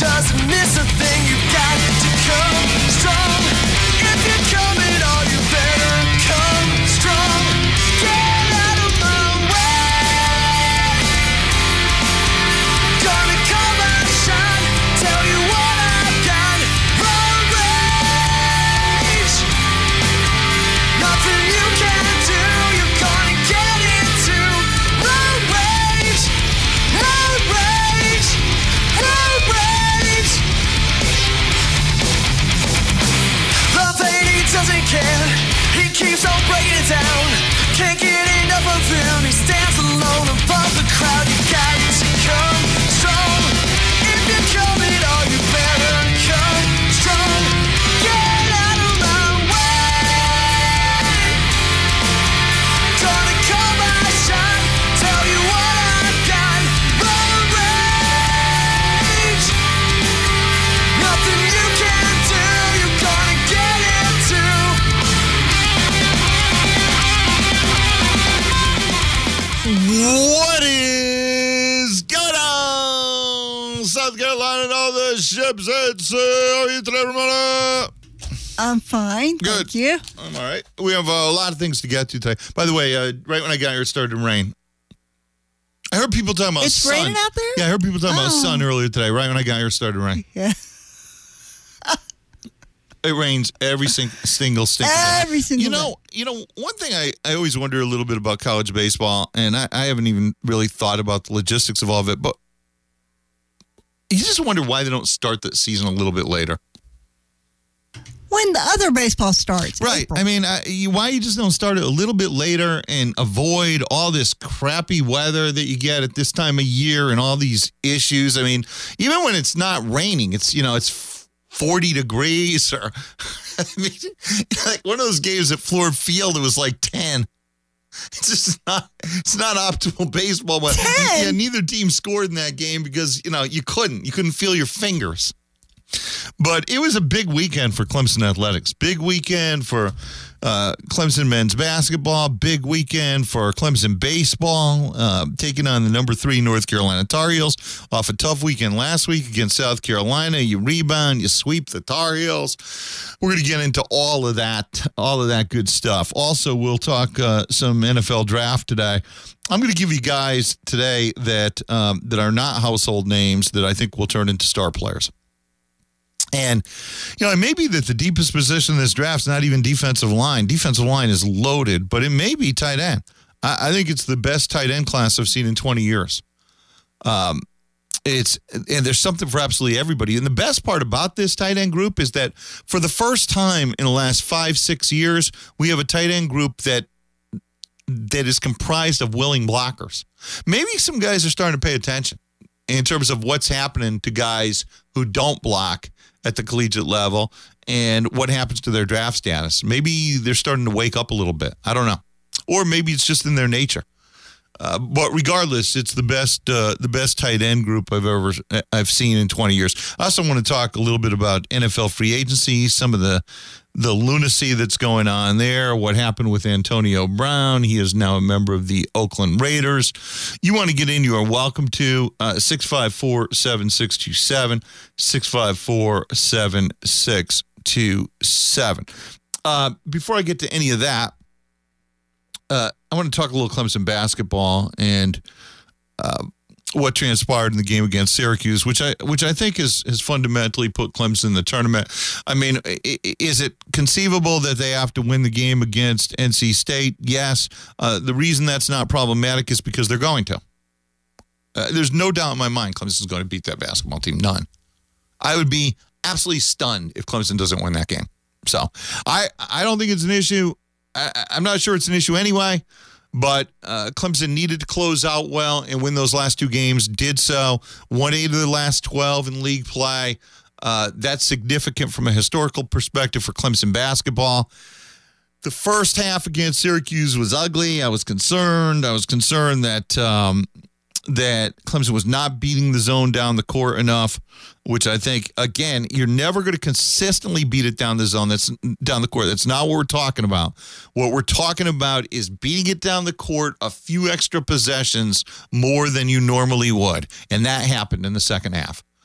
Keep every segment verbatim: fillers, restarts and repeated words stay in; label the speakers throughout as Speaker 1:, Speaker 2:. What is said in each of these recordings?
Speaker 1: doesn't miss a thing. You got to come strong. If you're coming on, you better come strong. Get out of my way. Gonna call my shot, tell you what I've got. Road rage, nothing you can do. You're gonna get into road rage, road rage, road rage. Love hate, he doesn't care. He keeps on breaking it down. Can't get enough of him. He stands alone above the crowd. You got to come strong. If you're coming on, you better come strong. Get out of my way. Gonna call my shot, tell you what I've got. Road rage, nothing you can do. You're gonna get into.
Speaker 2: What is going on? South Carolina and all the ships at sea. How are you today, Ramona?
Speaker 3: I'm fine.
Speaker 2: Good.
Speaker 3: Thank you.
Speaker 2: I'm all right. We have uh, a lot of things to get to today. By the way, uh, right when I got here, it started to rain. I heard people talking about
Speaker 3: It's
Speaker 2: sun.
Speaker 3: raining out there?
Speaker 2: Yeah, I heard people talking about
Speaker 3: Oh.
Speaker 2: sun earlier today. Right when I got here, it started to rain.
Speaker 3: Yeah.
Speaker 2: It rains every sing- single stinking day.
Speaker 3: Every single
Speaker 2: You know, you know, one thing I, I always wonder a little bit about college baseball, and I, I haven't even really thought about the logistics of all of it, but you just wonder why they don't start the season a little bit later.
Speaker 3: When the other baseball starts.
Speaker 2: Right.
Speaker 3: April.
Speaker 2: I mean, I, you, why you just don't start it a little bit later and avoid all this crappy weather that you get at this time of year and all these issues? I mean, even when it's not raining, it's, you know, it's forty degrees or I mean, like one of those games at Ford Field, it was like ten. It's just not, it's not optimal baseball. But
Speaker 3: ten?
Speaker 2: yeah, neither team scored in that game because, you know, you couldn't, you couldn't feel your fingers. But it was a big weekend for Clemson athletics. Big weekend for uh, Clemson men's basketball. Big weekend for Clemson baseball, uh, taking on the number three North Carolina Tar Heels. Off a tough weekend last week against South Carolina. You rebound, you sweep the Tar Heels. We're going to get into all of that, all of that good stuff. Also, we'll talk uh, some N F L draft today. I'm going to give you guys today that um, that are not household names that I think will turn into star players. And, you know, it may be that the deepest position in this draft is not even defensive line. Defensive line is loaded, but it may be tight end. I, I think it's the best tight end class I've seen in twenty years. Um, it's and there's something for absolutely everybody. And the best part about this tight end group is that for the first time in the last five, six years, we have a tight end group that that is comprised of willing blockers. Maybe some guys are starting to pay attention in terms of what's happening to guys who don't block at the collegiate level and what happens to their draft status. Maybe they're starting to wake up a little bit. I don't know. Or maybe it's just in their nature. Uh, but regardless, it's the best uh, the best tight end group I've ever I've seen in twenty years. I also want to talk a little bit about N F L free agency, some of the the lunacy that's going on there, what happened with Antonio Brown. He is now a member of the Oakland Raiders. You want to get in, you are welcome to uh, six five four, seven six two seven, six five four, seven six two seven. Uh, before I get to any of that, Uh, I want to talk a little Clemson basketball and uh, what transpired in the game against Syracuse, which I which I think is has fundamentally put Clemson in the tournament. I mean, is it conceivable that they have to win the game against N C State? Yes. Uh, the reason that's not problematic is because they're going to. Uh, there's no doubt in my mind Clemson's going to beat that basketball team. None. I would be absolutely stunned if Clemson doesn't win that game. So I, I don't think it's an issue. I, I'm not sure it's an issue anyway, but uh, Clemson needed to close out well and win those last two games, did so. Won eight of the last twelve in league play. Uh, that's significant from a historical perspective for Clemson basketball. The first half against Syracuse was ugly. I was concerned. I was concerned that um, that Clemson was not beating the zone down the court enough, which I think, again, you're never going to consistently beat it down the zone. That's down the court. That's not what we're talking about. What we're talking about is beating it down the court a few extra possessions more than you normally would. And that happened in the second half.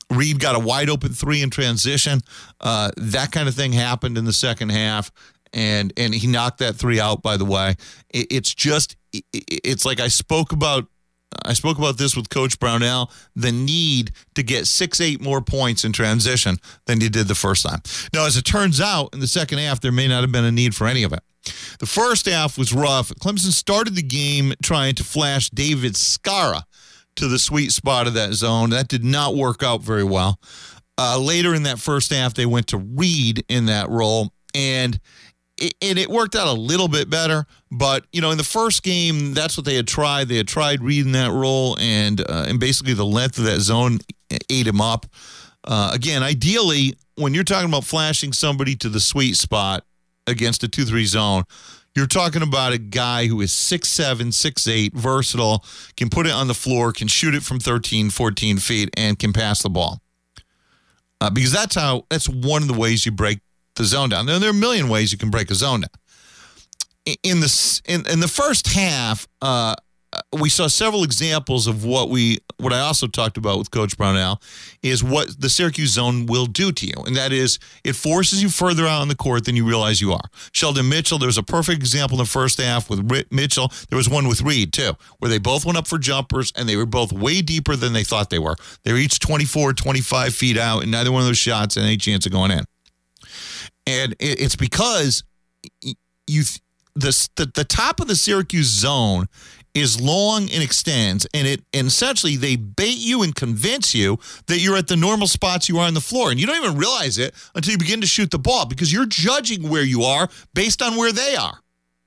Speaker 2: Reed got a wide open three in transition. Uh, that kind of thing happened in the second half, and and he knocked that three out. By the way, it, it's just it, it's like I spoke about. I spoke about this with Coach Brownell. The need to get six, eight more points in transition than you did the first time. Now, as it turns out, in the second half, there may not have been a need for any of it. The first half was rough. Clemson started the game trying to flash David Skara to the sweet spot of that zone. That did not work out very well. Uh, later in that first half, they went to Reed in that role, and it, and it worked out a little bit better. But, you know, in the first game, that's what they had tried. They had tried Reed in that role, and uh, and basically the length of that zone ate him up. Uh, again, ideally, when you're talking about flashing somebody to the sweet spot against a two three zone, you're talking about a guy who is six seven, six eight, versatile, can put it on the floor, can shoot it from thirteen, fourteen feet, and can pass the ball. Uh, because that's how that's one of the ways you break the zone down. There, there are a million ways you can break a zone down. In the in, in the first half, uh, we saw several examples of what we what I also talked about with Coach Brownell is what the Syracuse zone will do to you, and that is it forces you further out on the court than you realize you are. Sheldon Mitchell, there was a perfect example in the first half with R- Mitchell. There was one with Reed too, where they both went up for jumpers, and they were both way deeper than they thought they were. They were each twenty-four, twenty-five feet out, and neither one of those shots had any chance of going in. And it, it's because you the, the the top of the Syracuse zone is long and extends, and it and essentially they bait you and convince you that you're at the normal spots you are on the floor, and you don't even realize it until you begin to shoot the ball because you're judging where you are based on where they are.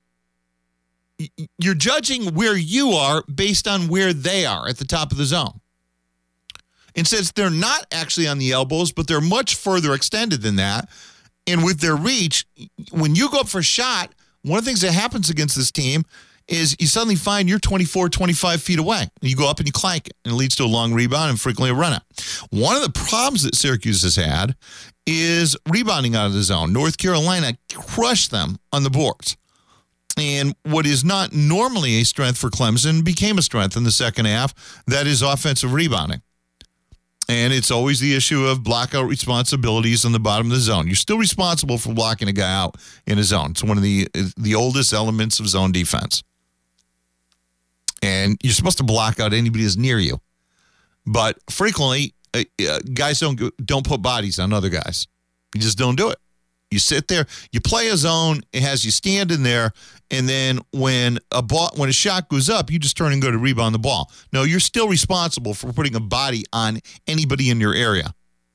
Speaker 2: You're judging where you are based on where they are at the top of the zone. And since they're not actually on the elbows, but they're much further extended than that, and with their reach, when you go up for a shot, one of the things that happens against this team is you suddenly find you're twenty-four, twenty-five feet away. And you go up and you clank it, and it leads to a long rebound and frequently a run out. One of the problems that Syracuse has had is rebounding out of the zone. North Carolina crushed them on the boards. And what is not normally a strength for Clemson became a strength in the second half. That is offensive rebounding. And it's always the issue of blockout responsibilities on the bottom of the zone. You're still responsible for blocking a guy out in a zone. It's one of the the oldest elements of zone defense. And you're supposed to block out anybody who's near you. But frequently, uh, uh, guys don't don't put bodies on other guys. You just don't do it. You sit there, you play a zone, it has you standing there, and then when a ball, when a shot goes up, you just turn and go to rebound the ball. No, you're still responsible for putting a body on anybody in your area.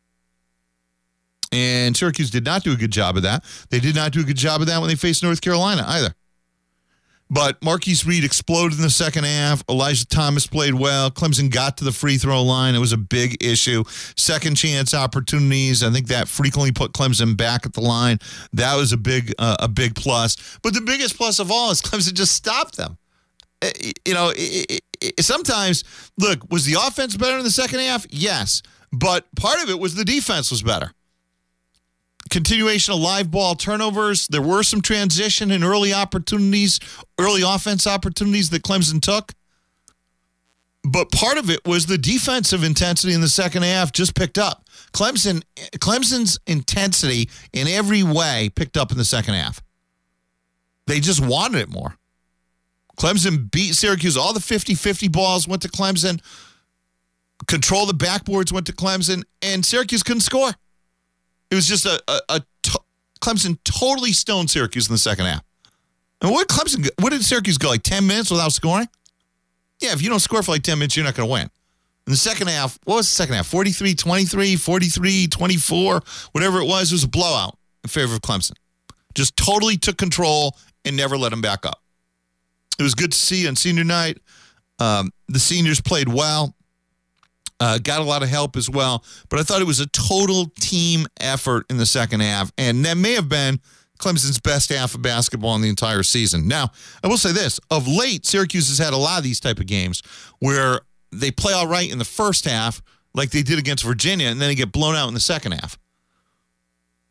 Speaker 2: And Syracuse did not do a good job of that. They did not do a good job of that when they faced North Carolina either. But Marquise Reed exploded in the second half. Elijah Thomas played well. Clemson got to the free throw line. It was a big issue. Second chance opportunities. I think that frequently put Clemson back at the line. That was a big, uh, a big plus. But the biggest plus of all is Clemson just stopped them. You know, it, it, it, sometimes, look, was the offense better in the second half? Yes. But part of it was the defense was better. Continuation of live ball turnovers. There were some transition and early opportunities, early offense opportunities that Clemson took. But part of it was the defensive intensity in the second half just picked up. Clemson, Clemson's intensity in every way picked up in the second half. They just wanted it more. Clemson beat Syracuse. All the fifty-fifty balls went to Clemson. Control the backboards went to Clemson, and Syracuse couldn't score. It was just a, a, a to, Clemson totally stoned Syracuse in the second half. And what did Clemson? What did Syracuse go like ten minutes without scoring? Yeah, if you don't score for like ten minutes, you're not going to win. In the second half, what was the second half? forty-three twenty-three, forty-three twenty-four, whatever it was. It was a blowout in favor of Clemson. Just totally took control and never let them back up. It was good to see on senior night. Um, the seniors played well. Uh, got a lot of help as well, but I thought it was a total team effort in the second half, and that may have been Clemson's best half of basketball in the entire season. Now, I will say this. Of late, Syracuse has had a lot of these type of games where they play all right in the first half, like they did against Virginia, and then they get blown out in the second half.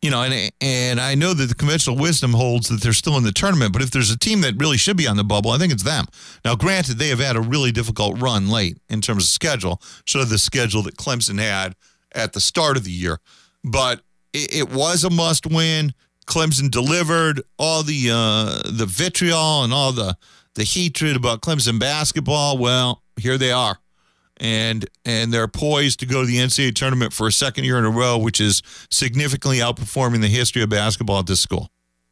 Speaker 2: You know, and and I know that the conventional wisdom holds that they're still in the tournament, but if there's a team that really should be on the bubble, I think it's them. Now, granted, they have had a really difficult run late in terms of schedule, sort of the schedule that Clemson had at the start of the year. But it, it was a must-win. Clemson delivered. All the uh, the vitriol and all the, the hatred about Clemson basketball, well, here they are. And and they're poised to go to the N C double A tournament for a second year in a row, which is significantly outperforming the history of basketball at this school.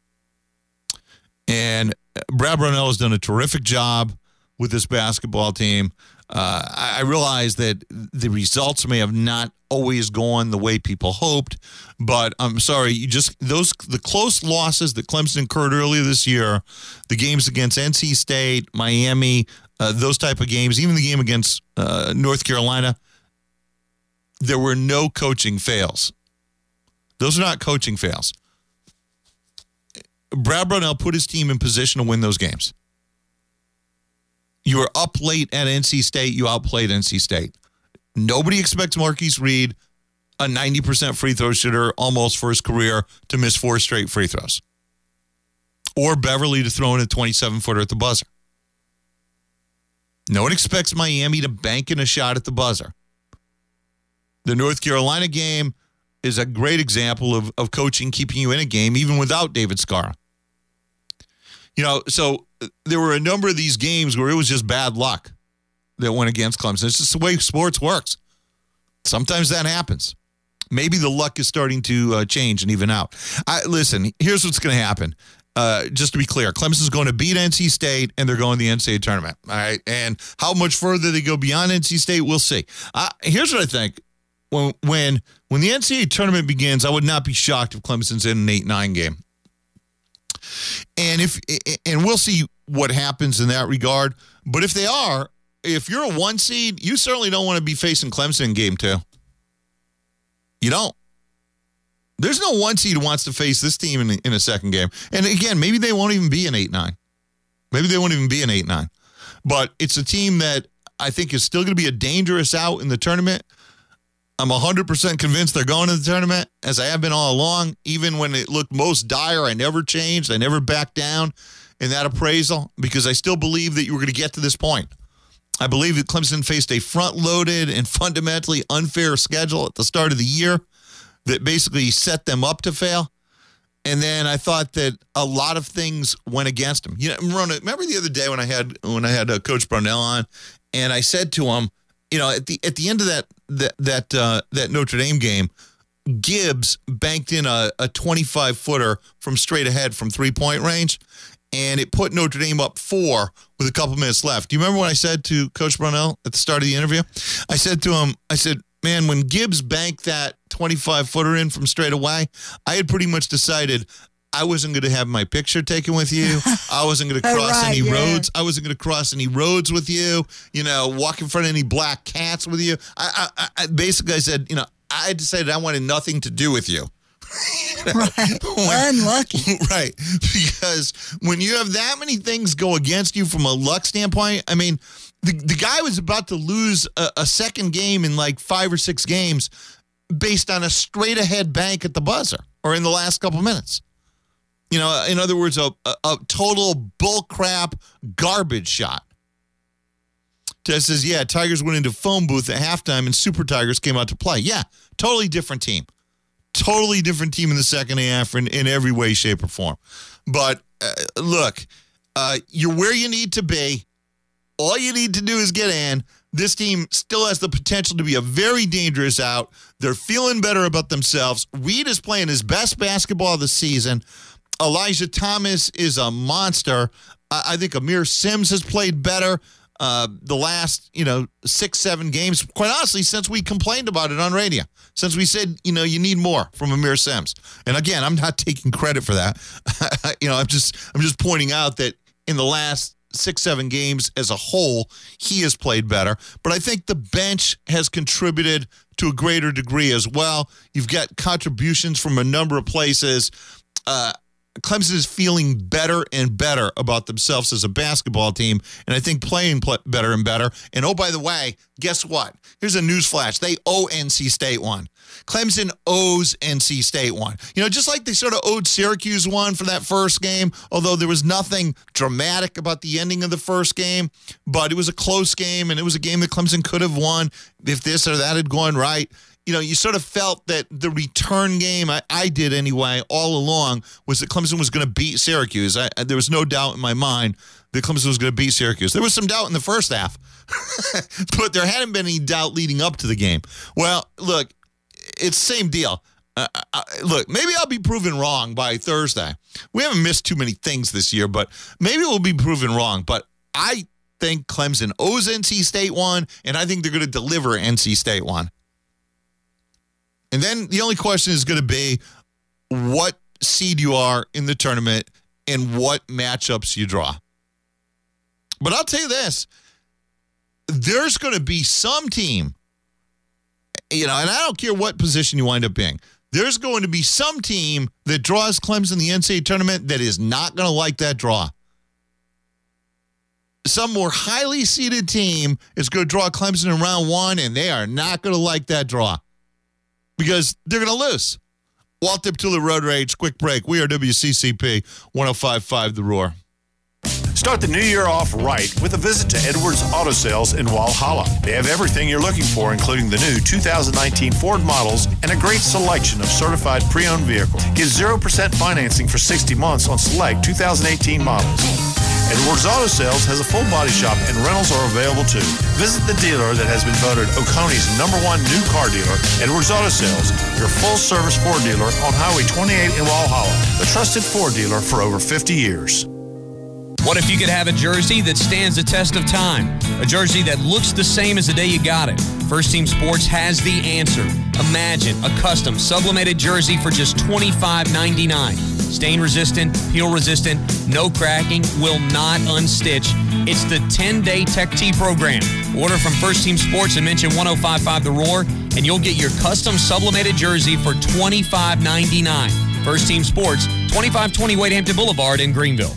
Speaker 2: And Brad Brownell has done a terrific job with this basketball team. Uh, I, I realize that the results may have not always gone the way people hoped, but I'm sorry, you just those the close losses that Clemson incurred earlier this year, the games against N C State, Miami, uh, those type of games, even the game against uh, North Carolina, there were no coaching fails. Those are not coaching fails. Brad Brownell put his team in position to win those games. You were up late at N C State. You outplayed N C State. Nobody expects Marquise Reed, a ninety percent free throw shooter almost for his career, to miss four straight free throws. Or Beverly to throw in a twenty-seven footer at the buzzer. No one expects Miami to bank in a shot at the buzzer. The North Carolina game is a great example of, of coaching keeping you in a game even without David Scarra. You know, so there were a number of these games where it was just bad luck that went against Clemson. It's just the way sports works. Sometimes that happens. Maybe the luck is starting to uh, change and even out. I, listen, here's what's going to happen. Uh, just to be clear, Clemson's going to beat N C State, and they're going to the N C double A tournament. All right, and how much further they go beyond N C State, we'll see. Uh, here's what I think. When, when, when the N C double A tournament begins, I would not be shocked if Clemson's in an eight nine game. And if and we'll see what happens in that regard. But if they are, if you're a one seed, you certainly don't want to be facing Clemson in game two. You don't. There's no one seed who wants to face this team in, in a second game. And again, maybe they won't even be an eight nine. Maybe they won't even be an eight nine. But it's a team that I think is still going to be a dangerous out in the tournament. I'm one hundred percent convinced they're going to the tournament, as I have been all along. Even when it looked most dire, I never changed. I never backed down in that appraisal because I still believe that you were going to get to this point. I believe that Clemson faced a front-loaded and fundamentally unfair schedule at the start of the year that basically set them up to fail. And then I thought that a lot of things went against them. You know, remember the other day when I had when I had uh, Coach Brownell on, and I said to him, you know, at the at the end of that that that uh, that Notre Dame game, Gibbs banked in a, a twenty-five footer from straight ahead from three-point range, and it put Notre Dame up four with a couple minutes left. Do you remember what I said to Coach Brownell at the start of the interview? I said to him, I said, man, when Gibbs banked that twenty-five footer in from straight away, I had pretty much decided I wasn't going to have my picture taken with you. I wasn't going to cross
Speaker 3: right,
Speaker 2: any
Speaker 3: yeah.
Speaker 2: roads. I wasn't going to cross any roads with you, you know, walk in front of any black cats with you. I, I, I basically I said, you know, I decided I wanted nothing to do with you.
Speaker 3: Right.
Speaker 2: When-
Speaker 3: Unlucky.
Speaker 2: Right. Because when you have that many things go against you from a luck standpoint, I mean, the, the guy was about to lose a, a second game in like five or six games based on a straight ahead bank at the buzzer or in the last couple minutes. You know, in other words, a, a, a total bullcrap garbage shot. Tess says, yeah, Tigers went into phone booth at halftime and Super Tigers came out to play. Yeah, totally different team. Totally different team in the second half in, in every way, shape, or form. But uh, look, uh, you're where you need to be. All you need to do is get in. This team still has the potential to be a very dangerous out. They're feeling better about themselves. Reed is playing his best basketball of the season. Elijah Thomas is a monster. I, I think Amir Sims has played better uh, the last, you know, six, seven games. Quite honestly, since we complained about it on radio, since we said, you know, you need more from Amir Sims. And again, I'm not taking credit for that. you know, I'm just, I'm just pointing out that in the last six, seven games as a whole, he has played better. But I think the bench has contributed to a greater degree as well. You've got contributions from a number of places. Uh, Clemson is feeling better and better about themselves as a basketball team, and I think playing pl- better and better. And oh, by the way, guess what? Here's a news flash. They owe N C State one. Clemson owes N C State one. You know, just like they sort of owed Syracuse one for that first game, although there was nothing dramatic about the ending of the first game, but it was a close game, and it was a game that Clemson could have won if this or that had gone right. You know, you sort of felt that the return game, I, I did anyway, all along, was that Clemson was going to beat Syracuse. I, there was no doubt in my mind that Clemson was going to beat Syracuse. There was some doubt in the first half, but there hadn't been any doubt leading up to the game. Well, look, it's the same deal. Uh, I, look, maybe I'll be proven wrong by Thursday. We haven't missed too many things this year, but maybe we'll be proven wrong. But I think Clemson owes N C State one, and I think they're going to deliver N C State one. And then the only question is going to be what seed you are in the tournament and what matchups you draw. But I'll tell you this, there's going to be some team, you know, and I don't care what position you wind up being, there's going to be some team that draws Clemson in the N C double A tournament that is not going to like that draw. Some more highly seeded team is going to draw Clemson in round one, and they are not going to like that draw, because they're going to lose. Walt Diptula, Road Rage, quick break. We are W C C P one oh five point five The Roar.
Speaker 4: Start the new year off right with a visit to Edwards Auto Sales in Walhalla. They have everything you're looking for, including the new two thousand nineteen Ford models and a great selection of certified pre-owned vehicles. Get zero percent financing for sixty months on select two thousand eighteen models. Edwards Auto Sales has a full body shop, and rentals are available too. Visit the dealer that has been voted Oconee's number one new car dealer, Edwards Auto Sales, your full-service Ford dealer on Highway twenty-eight in Walhalla, the trusted Ford dealer for over fifty years.
Speaker 5: What if you could have a jersey that stands the test of time? A jersey that looks the same as the day you got it. First Team Sports has the answer. Imagine a custom sublimated jersey for just twenty-five ninety-nine. Stain resistant, peel resistant, no cracking, will not unstitch. It's the ten-day Tech Tee program. Order from First Team Sports and mention one oh five point five The Roar, and you'll get your custom sublimated jersey for twenty-five ninety-nine. First Team Sports, twenty-five twenty Wade Hampton Boulevard in Greenville.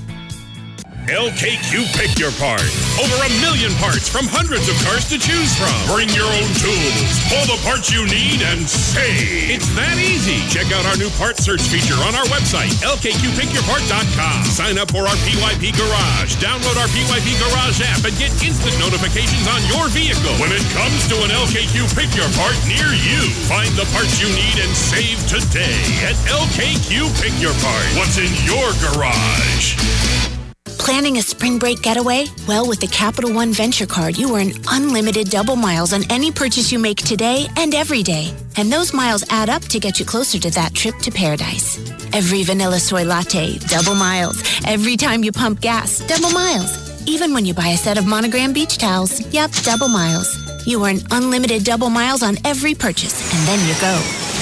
Speaker 6: L K Q Pick Your Part. Over a million parts from hundreds of cars to choose from. Bring your own tools. Pull the parts you need and save. It's that easy. Check out our new part search feature on our website, L K Q pick your part dot com. Sign up for our P Y P Garage. Download our P Y P Garage app and get instant notifications on your vehicle when it comes to an L K Q Pick Your Part near you. Find the parts you need and save today at L K Q Pick Your Part. What's in your garage?
Speaker 7: Planning a spring break getaway? Well, with the Capital One Venture Card, you earn unlimited double miles on any purchase you make today and every day. And those miles add up to get you closer to that trip to paradise. Every vanilla soy latte, double miles. Every time you pump gas, double miles. Even when you buy a set of Monogram beach towels, yep, double miles. You earn unlimited double miles on every purchase, and then you go.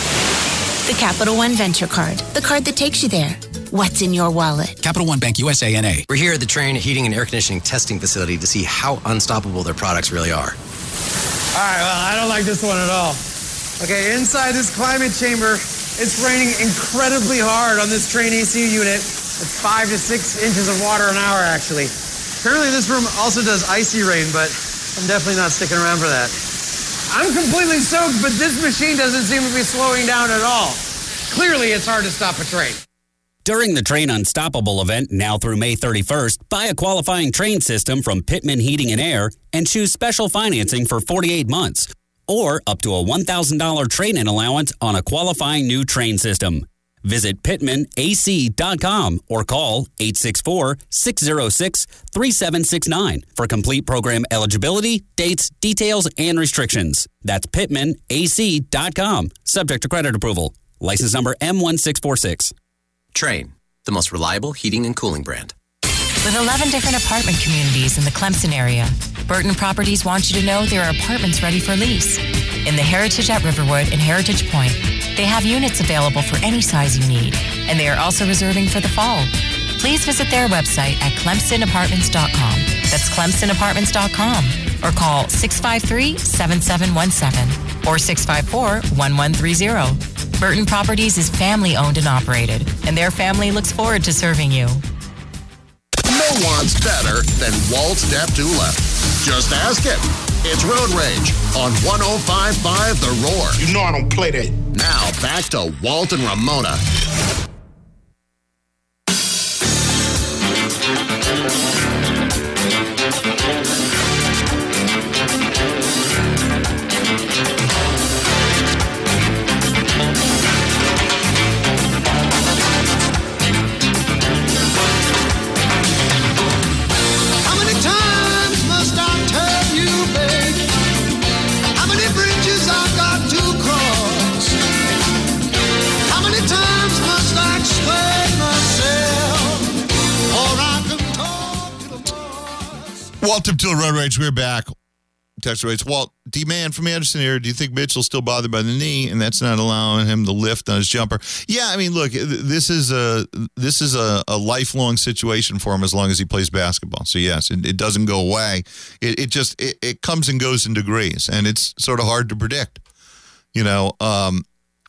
Speaker 7: The Capital One Venture Card, the card that takes you there. What's in your wallet?
Speaker 8: Capital One Bank U S A N A.
Speaker 9: We're here at the Trane Heating and Air Conditioning Testing Facility to see how unstoppable their products really are.
Speaker 10: All right, well, I don't like this one at all. Okay, inside this climate chamber, it's raining incredibly hard on this Trane A C unit. It's five to six inches of water an hour, actually. Apparently this room also does icy rain, but I'm definitely not sticking around for that. I'm completely soaked, but this machine doesn't seem to be slowing down at all. Clearly, it's hard to stop a train.
Speaker 8: During the Trane Unstoppable event, now through May thirty-first, buy a qualifying Trane system from Pittman Heating and Air and choose special financing for forty-eight months, or up to a one thousand dollars trade-in allowance on a qualifying new Trane system. Visit pittman A C dot com or call eight six four, six oh six, three seven six nine for complete program eligibility, dates, details, and restrictions. That's pittman A C dot com. Subject to credit approval. License number M one six four six.
Speaker 9: Trane, the most reliable heating and cooling brand.
Speaker 11: With eleven different apartment communities in the Clemson area, Burton Properties wants you to know there are apartments ready for lease. In the Heritage at Riverwood and Heritage Point, they have units available for any size you need, and they are also reserving for the fall. Please visit their website at clemson apartments dot com. That's clemson apartments dot com. Or call six five three, seven seven one seven or six five four, one one three zero. Burton Properties is family owned and operated, and their family looks forward to serving you.
Speaker 12: No one's better than Walt Deptula. Just ask it. It's Road Rage on one oh five point five The Roar.
Speaker 13: You know I don't play that.
Speaker 12: Now back to Walt and Ramona.
Speaker 2: Walt Deptula, Road Rage, we're back. Text rates. Walt, D-Man from Anderson here. Do you think Mitchell's still bothered by the knee, and that's not allowing him to lift on his jumper? Yeah, I mean, look, this is a this is a, a lifelong situation for him as long as he plays basketball. So yes, it, it doesn't go away. It, it just it, it comes and goes in degrees, and it's sort of hard to predict. You know, um,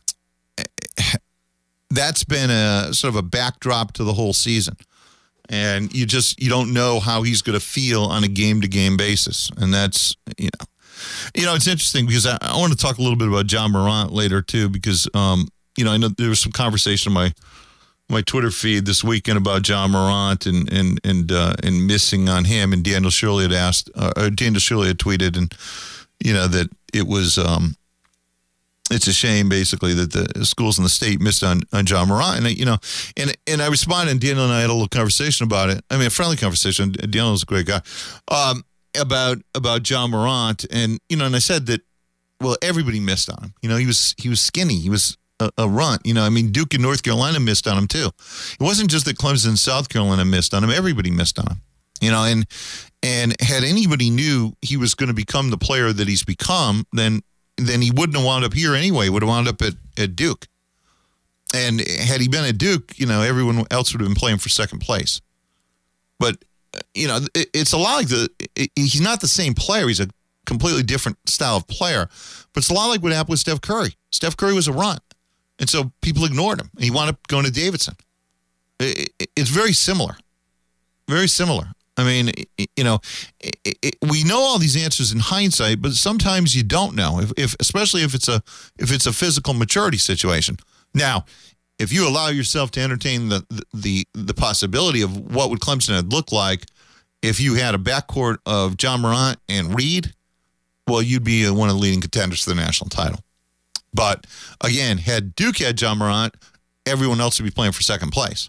Speaker 2: that's been a sort of a backdrop to the whole season. And you just, you don't know how he's going to feel on a game-to-game basis. And that's, you know, you know, it's interesting because I, I want to talk a little bit about John Morant later, too, because, um, you know, I know there was some conversation on my my Twitter feed this weekend about John Morant and and and, uh, and missing on him. And Daniel Shirley had asked, uh, or Daniel Shirley had tweeted, and, you know, that it was, um, it's a shame, basically, that the schools in the state missed on, on John Morant. And, you know, and and I responded, and Daniel and I had a little conversation about it. I mean, a friendly conversation. Daniel's a great guy. Um, about about John Morant. And, you know, and I said that, well, everybody missed on him. You know, he was he was skinny. He was a, a runt. You know, I mean, Duke and North Carolina missed on him, too. It wasn't just that Clemson and South Carolina missed on him. Everybody missed on him. You know, and and had anybody knew he was going to become the player that he's become, then then he wouldn't have wound up here anyway. He would have wound up at, at Duke. And had he been at Duke, you know, everyone else would have been playing for second place. But, you know, it, it's a lot like the it, he's not the same player. He's a completely different style of player. But it's a lot like what happened with Steph Curry. Steph Curry was a runt. And so people ignored him. And he wound up going to Davidson. It, it, it's very similar. Very similar. I mean, you know, it, it, we know all these answers in hindsight, but sometimes you don't know, if, if especially if it's a if it's a physical maturity situation. Now, if you allow yourself to entertain the the the possibility of what would Clemson have looked like if you had a backcourt of John Morant and Reed, well, you'd be one of the leading contenders for the national title. But again, had Duke had John Morant, everyone else would be playing for second place.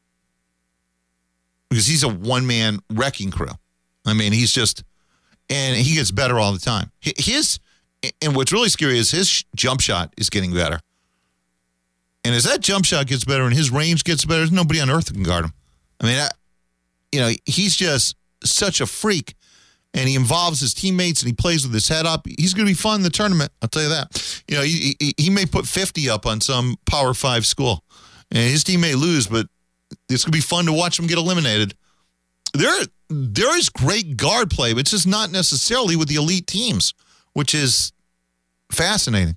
Speaker 2: Because he's a one-man wrecking crew. I mean, he's just, and he gets better all the time. His, and what's really scary is his jump shot is getting better. And as that jump shot gets better and his range gets better, there's nobody on earth that can guard him. I mean, I, you know, he's just such a freak, and he involves his teammates and he plays with his head up. He's going to be fun in the tournament, I'll tell you that. You know, he, he, he may put fifty up on some Power Five school, and his team may lose, but it's going to be fun to watch them get eliminated. There, there is great guard play, but it's just not necessarily with the elite teams, which is fascinating.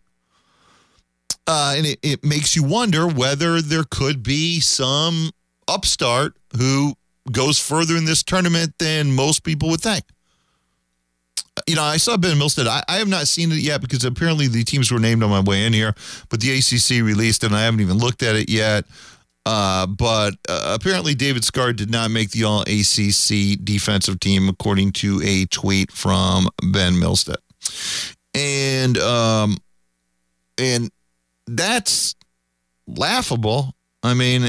Speaker 2: Uh, and it, it makes you wonder whether there could be some upstart who goes further in this tournament than most people would think. You know, I saw Ben Milstead. I, I have not seen it yet because apparently the teams were named on my way in here, but the A C C released it, and I haven't even looked at it yet. Uh, but uh, apparently David Scarr did not make the all-A C C defensive team, according to a tweet from Ben Milstead. And um, and that's laughable. I mean,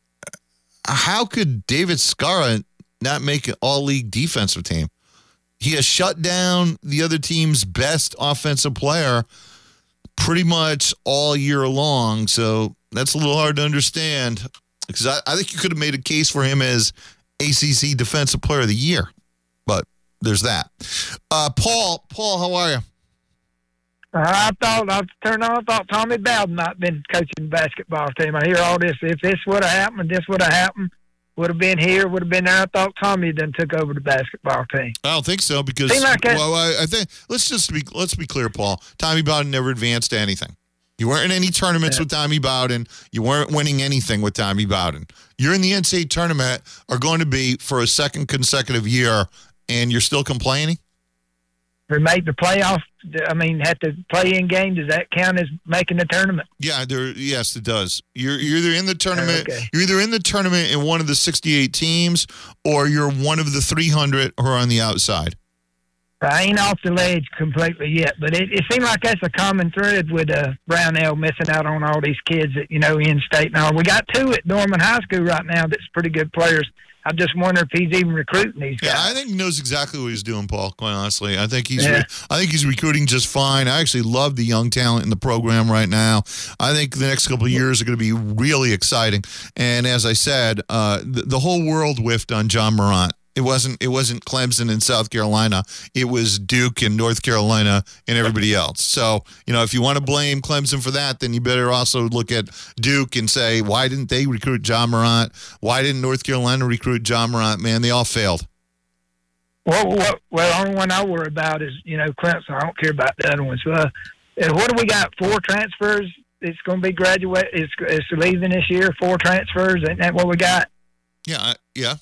Speaker 2: how could David Scarr not make an all-league defensive team? He has shut down the other team's best offensive player pretty much all year long, so that's a little hard to understand, because I, I think you could have made a case for him as A C C Defensive Player of the Year, but there's that. Uh, Paul, Paul, how are you?
Speaker 14: I thought, I turned on, I thought Tommy Bowden might have been coaching the basketball team. I hear all this. If this would have happened, this would have happened, would have been here, would have been there. I thought Tommy then took over the basketball team.
Speaker 2: I don't think so, because,
Speaker 14: like
Speaker 2: well, I, I think, let's just be, let's be clear, Paul. Tommy Bowden never advanced to anything. You weren't in any tournaments
Speaker 14: Yeah.
Speaker 2: with Tommy Bowden. You weren't winning anything with Tommy Bowden. You're in the N C double A tournament, are going to be for a second consecutive year, and you're still complaining?
Speaker 14: We made the playoff. I mean, had the play-in game. Does that count as making the tournament?
Speaker 2: Yeah, there. Yes, it does. You're you're either in the tournament.
Speaker 14: Okay.
Speaker 2: You're either in the tournament in one of the sixty-eight teams, or you're one of the three hundred who are on the outside.
Speaker 14: I ain't off the ledge completely yet, but it, it seems like that's a common thread with uh, Brownell missing out on all these kids that, you know, in-state now. We got two at Norman High School right now that's pretty good players. I just wonder if he's even recruiting these guys.
Speaker 2: Yeah, I think he knows exactly what he's doing, Paul, quite honestly. I think he's
Speaker 14: Yeah.
Speaker 2: re- I think he's recruiting just fine. I actually love the young talent in the program right now. I think the next couple of years are going to be really exciting. And as I said, uh, the, the whole world whiffed on John Morant. It wasn't it wasn't Clemson and South Carolina. It was Duke and North Carolina and everybody else. So, you know, if you want to blame Clemson for that, then you better also look at Duke and say, why didn't they recruit John Morant? Why didn't North Carolina recruit John Morant? Man, they all failed.
Speaker 14: Well, what, well, the only one I worry about is, you know, Clemson. I don't care about the other ones. Uh, and what do we got? Four transfers? It's going to be graduate. It's, it's leaving this year. Four transfers. Isn't that what we got?
Speaker 2: Yeah, I- yeah.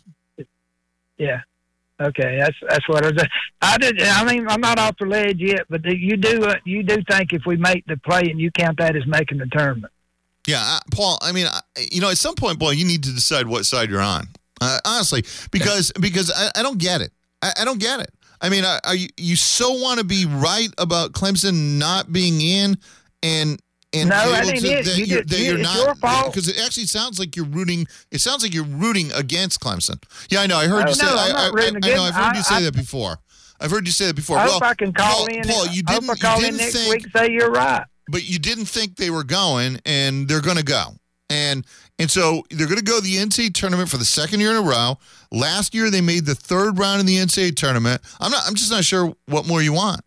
Speaker 14: Yeah. Okay, that's that's what I was. I did. I mean, I'm not off the ledge yet, but you do uh, you do think if we make the play and you count that as making the tournament?
Speaker 2: Yeah, uh, Paul. I mean, I, you know, at some point, Paul, you need to decide what side you're on. Uh, honestly, because because I, I don't get it. I, I don't get it. I mean, are, are you you so want to be right about Clemson not being in and. And
Speaker 14: No,
Speaker 2: be
Speaker 14: that
Speaker 2: able
Speaker 14: ain't
Speaker 2: to-
Speaker 14: it.
Speaker 2: that
Speaker 14: You
Speaker 2: you're,
Speaker 14: just-
Speaker 2: that
Speaker 14: you-
Speaker 2: you're
Speaker 14: it's
Speaker 2: not
Speaker 14: your fault.
Speaker 2: because it actually sounds like you're rooting. It sounds like you're rooting against Clemson. Yeah, I know. I heard
Speaker 14: No,
Speaker 2: you say.
Speaker 14: no,
Speaker 2: I,
Speaker 14: I'm not
Speaker 2: I,
Speaker 14: rooting
Speaker 2: I, I
Speaker 14: against-
Speaker 2: know. I've heard you
Speaker 14: I-
Speaker 2: say
Speaker 14: I-
Speaker 2: that before. I've heard you say that before.
Speaker 14: I
Speaker 2: well,
Speaker 14: hope I can call
Speaker 2: Paul,
Speaker 14: in.
Speaker 2: Paul,
Speaker 14: and,
Speaker 2: you
Speaker 14: I hope
Speaker 2: didn't.
Speaker 14: I call
Speaker 2: you
Speaker 14: in
Speaker 2: didn't
Speaker 14: next
Speaker 2: think,
Speaker 14: week and say you're right.
Speaker 2: but you didn't think they were going, and they're going to go. And and so they're going to go to the N C double A tournament for the second year in a row. Last year they made the third round in the N C double A tournament. I'm not. I'm just not sure what more you want.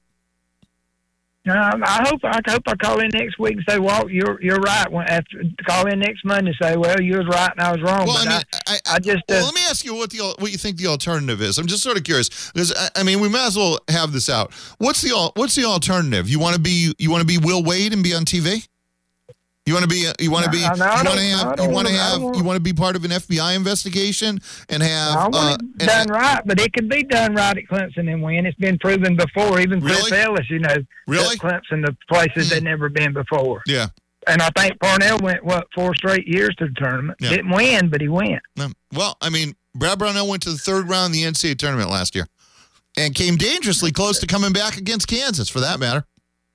Speaker 14: Um, I hope I hope I call in next week and say, "Walt, you're you're right." When after call in next Monday and say, "Well, you was right and I was wrong."
Speaker 2: Well,
Speaker 14: but
Speaker 2: I mean,
Speaker 14: I,
Speaker 2: I,
Speaker 14: I just
Speaker 2: well,
Speaker 14: uh,
Speaker 2: let me ask you what the what you think the alternative is. I'm just sort of curious because I, I mean we might as well have this out. What's the al- what's the alternative? You want to be you want to be Will Wade and be on T V? You want to be you want to be
Speaker 14: No, no, I
Speaker 2: you want to
Speaker 14: don't- I
Speaker 2: have
Speaker 14: don't
Speaker 2: you want to
Speaker 14: wanna- I
Speaker 2: have
Speaker 14: don't
Speaker 2: you want to be part of an F B I investigation and have
Speaker 14: I want
Speaker 2: uh,
Speaker 14: it
Speaker 2: and-
Speaker 14: done right, but it could be done right at Clemson and win. It's been proven before. Even Chris
Speaker 2: Really?
Speaker 14: Ellis, you know,
Speaker 2: Really?
Speaker 14: took Clemson to places they'd never been before.
Speaker 2: yeah.
Speaker 14: And I think Parnell went what four straight years to the tournament.
Speaker 2: Yeah.
Speaker 14: Didn't win, but he went.
Speaker 2: Um, Well, I mean, Brad Brownell went to the third round of the N C double A tournament last year and came dangerously close to coming back against Kansas, for that matter.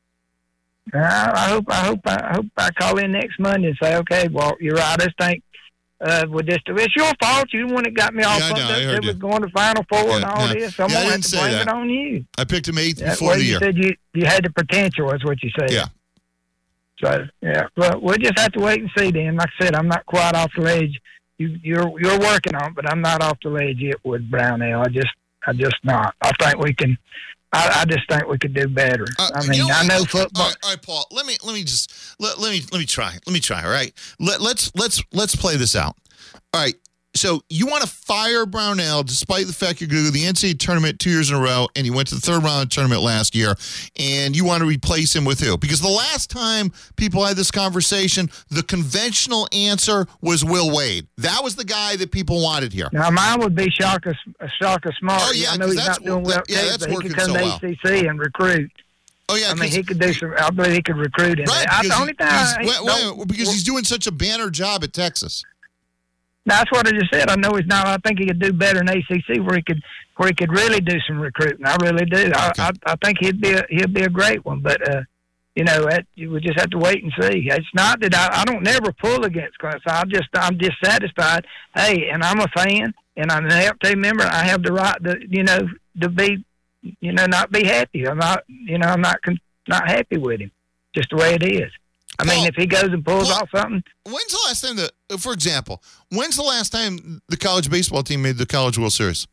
Speaker 14: Uh, I hope I hope I hope I call in next Monday and say, okay, well, you're right. I just think uh, with this, it's your fault. You're the one that got me all
Speaker 2: Yeah, I
Speaker 14: fucked
Speaker 2: know.
Speaker 14: up.
Speaker 2: I heard
Speaker 14: It was
Speaker 2: you.
Speaker 14: going to Final Four and
Speaker 2: Yeah,
Speaker 14: all
Speaker 2: yeah.
Speaker 14: this. I'm
Speaker 2: Yeah, I
Speaker 14: gonna have
Speaker 2: didn't
Speaker 14: to
Speaker 2: say
Speaker 14: blame
Speaker 2: that.
Speaker 14: it on you.
Speaker 2: I picked him eighth
Speaker 14: That
Speaker 2: before
Speaker 14: way
Speaker 2: the
Speaker 14: you
Speaker 2: year.
Speaker 14: said you you had the potential, is what you said.
Speaker 2: Yeah.
Speaker 14: So yeah, but we'll just have to wait and see. Then, like I said, I'm not quite off the ledge. You, you're you're working on it, but I'm not off the ledge yet with Brownell. I just I just not. I think we can. I, I just think we could do better. I mean,
Speaker 2: You know
Speaker 14: I
Speaker 2: what?
Speaker 14: know
Speaker 2: Okay,
Speaker 14: football.
Speaker 2: All right, all right, Paul. Let me let me just let, let me let me try. Let me try. All right. Let, let's let's let's play this out. All right. So you want to fire Brownell despite the fact you're going to the N C double A tournament two years in a row, and he went to the third round of the tournament last year, and you want to replace him with who? Because the last time people had this conversation, the conventional answer was Will Wade. That was the guy that people wanted here.
Speaker 14: Now mine would be Shaka Shaka Smart.
Speaker 2: Oh, yeah,
Speaker 14: I know
Speaker 2: 'cause
Speaker 14: he's
Speaker 2: that's-
Speaker 14: not doing well,
Speaker 2: yeah,
Speaker 14: too,
Speaker 2: that's
Speaker 14: but he
Speaker 2: working
Speaker 14: could come
Speaker 2: so
Speaker 14: to
Speaker 2: well.
Speaker 14: A C C and recruit.
Speaker 2: Oh yeah,
Speaker 14: I mean
Speaker 2: 'cause-
Speaker 14: he could do some. I believe he could recruit in
Speaker 2: Right,
Speaker 14: there. I,
Speaker 2: because
Speaker 14: the only
Speaker 2: he-
Speaker 14: thing
Speaker 2: he's-
Speaker 14: I,
Speaker 2: wait,
Speaker 14: don't-
Speaker 2: wait, because he's doing such a banner job at Texas.
Speaker 14: That's what I just said. I know he's not. I think he could do better in A C C where he could where he could really do some recruiting. I really do. I I, I think he'd be a, he'd be a great one. But uh, you know, that, you would just have to wait and see. It's not that I, I don't never pull against Clemson. I just I'm dissatisfied. Hey, and I'm a fan, and I'm an L T member. I have the right to you know to be you know not be happy. I'm not you know I'm not con- not happy with him. Just the way it is. I mean, if he goes and pulls off something.
Speaker 2: When's the last time the, for example, when's the last time the college baseball team made the College World Series?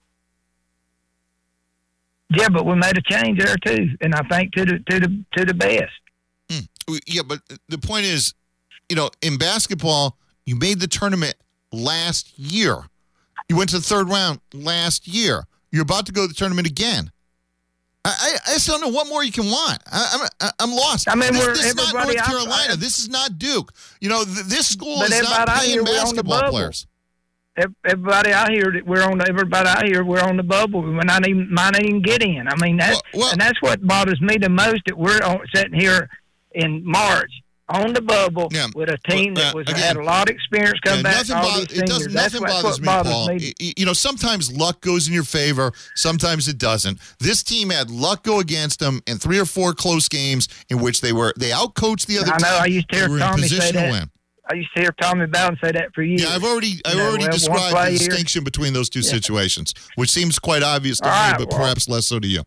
Speaker 14: Yeah, but we made a change there too, and I think to the to the to the best.
Speaker 2: Hmm. Yeah, but the point is, you know, in basketball, you made the tournament last year. You went to the third round last year. You're about to go to the tournament again. I, I just don't know what more you can want. I, I'm I'm lost.
Speaker 14: I mean,
Speaker 2: this,
Speaker 14: we're,
Speaker 2: this is not
Speaker 14: everybody
Speaker 2: North
Speaker 14: I-
Speaker 2: Carolina.
Speaker 14: I-
Speaker 2: this is not Duke. You know, th- this school
Speaker 14: But
Speaker 2: is not
Speaker 14: everybody I
Speaker 2: paying
Speaker 14: hear we're on the
Speaker 2: basketball
Speaker 14: bubble.
Speaker 2: players.
Speaker 14: Ev- Everybody I hear that we're on. Everybody I hear we're on the bubble. We might not even might not even get in. I mean, that's
Speaker 2: Well- well-
Speaker 14: and that's what bothers me the most. That we're on, sitting here in March on the bubble
Speaker 2: Yeah.
Speaker 14: with a team
Speaker 2: Well,
Speaker 14: that
Speaker 2: uh,
Speaker 14: was
Speaker 2: again,
Speaker 14: had a lot of experience come
Speaker 2: Yeah,
Speaker 14: back.
Speaker 2: nothing
Speaker 14: All
Speaker 2: bo-
Speaker 14: these
Speaker 2: it
Speaker 14: seniors.
Speaker 2: doesn't,
Speaker 14: That's
Speaker 2: nothing
Speaker 14: what,
Speaker 2: bothers
Speaker 14: what
Speaker 2: me,
Speaker 14: bothers
Speaker 2: Paul.
Speaker 14: me.
Speaker 2: Y- You know, sometimes luck goes in your favor. Sometimes it doesn't. This team had luck go against them in three or four close games in which they were they outcoached the other
Speaker 14: I know.
Speaker 2: team.
Speaker 14: I used to
Speaker 2: They
Speaker 14: hear
Speaker 2: were in
Speaker 14: Tommy say
Speaker 2: position to
Speaker 14: that.
Speaker 2: win.
Speaker 14: I used to hear Tommy Bowden say that for years.
Speaker 2: Yeah, I've already I've
Speaker 14: You know,
Speaker 2: already
Speaker 14: well, one
Speaker 2: described
Speaker 14: play
Speaker 2: the
Speaker 14: here.
Speaker 2: distinction between those two
Speaker 14: Yeah.
Speaker 2: situations, which seems quite obvious to
Speaker 14: All
Speaker 2: me,
Speaker 14: right,
Speaker 2: but
Speaker 14: well-
Speaker 2: perhaps less so to you.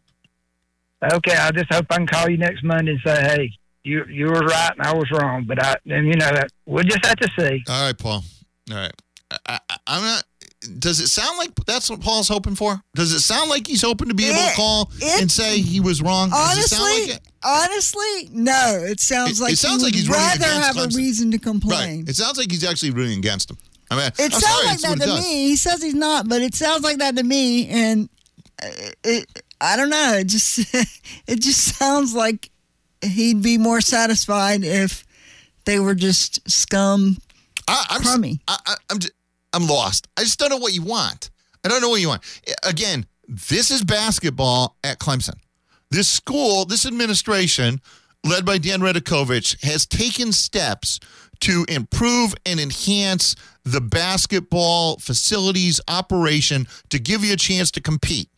Speaker 14: Okay, I just hope I can call you next Monday and say, hey, you you were right and I was wrong. But I, and you know, that we'll just have to see.
Speaker 2: All right, Paul. All right. I, I, I'm not. Does it sound like that's what Paul's hoping for? Does it sound like he's hoping to be able to
Speaker 3: It-
Speaker 2: call
Speaker 3: it-
Speaker 2: and say he was wrong? Does it sound
Speaker 3: Honestly,
Speaker 2: like it?
Speaker 3: honestly, no. It sounds
Speaker 2: It-
Speaker 3: like
Speaker 2: it sounds
Speaker 3: he
Speaker 2: like
Speaker 3: would
Speaker 2: he's rooting
Speaker 3: rather
Speaker 2: against
Speaker 3: have
Speaker 2: Clemson.
Speaker 3: a reason to complain.
Speaker 2: Right. It sounds like he's actually rooting against him. I mean,
Speaker 3: It
Speaker 2: I'm
Speaker 3: sounds
Speaker 2: sorry,
Speaker 3: like
Speaker 2: it's what
Speaker 3: that
Speaker 2: it
Speaker 3: to
Speaker 2: does.
Speaker 3: me. He says he's not, but it sounds like that to me. And it, it, I don't know. It just it just sounds like he'd be more satisfied if they were just scum,
Speaker 2: I, I'm,
Speaker 3: crummy.
Speaker 2: I, I, I'm, just, I'm lost. I just don't know what you want. I don't know what you want. Again, this is basketball at Clemson. This school, this administration, led by Dan Redikovich, has taken steps to improve and enhance the basketball facilities operation to give you a chance to compete.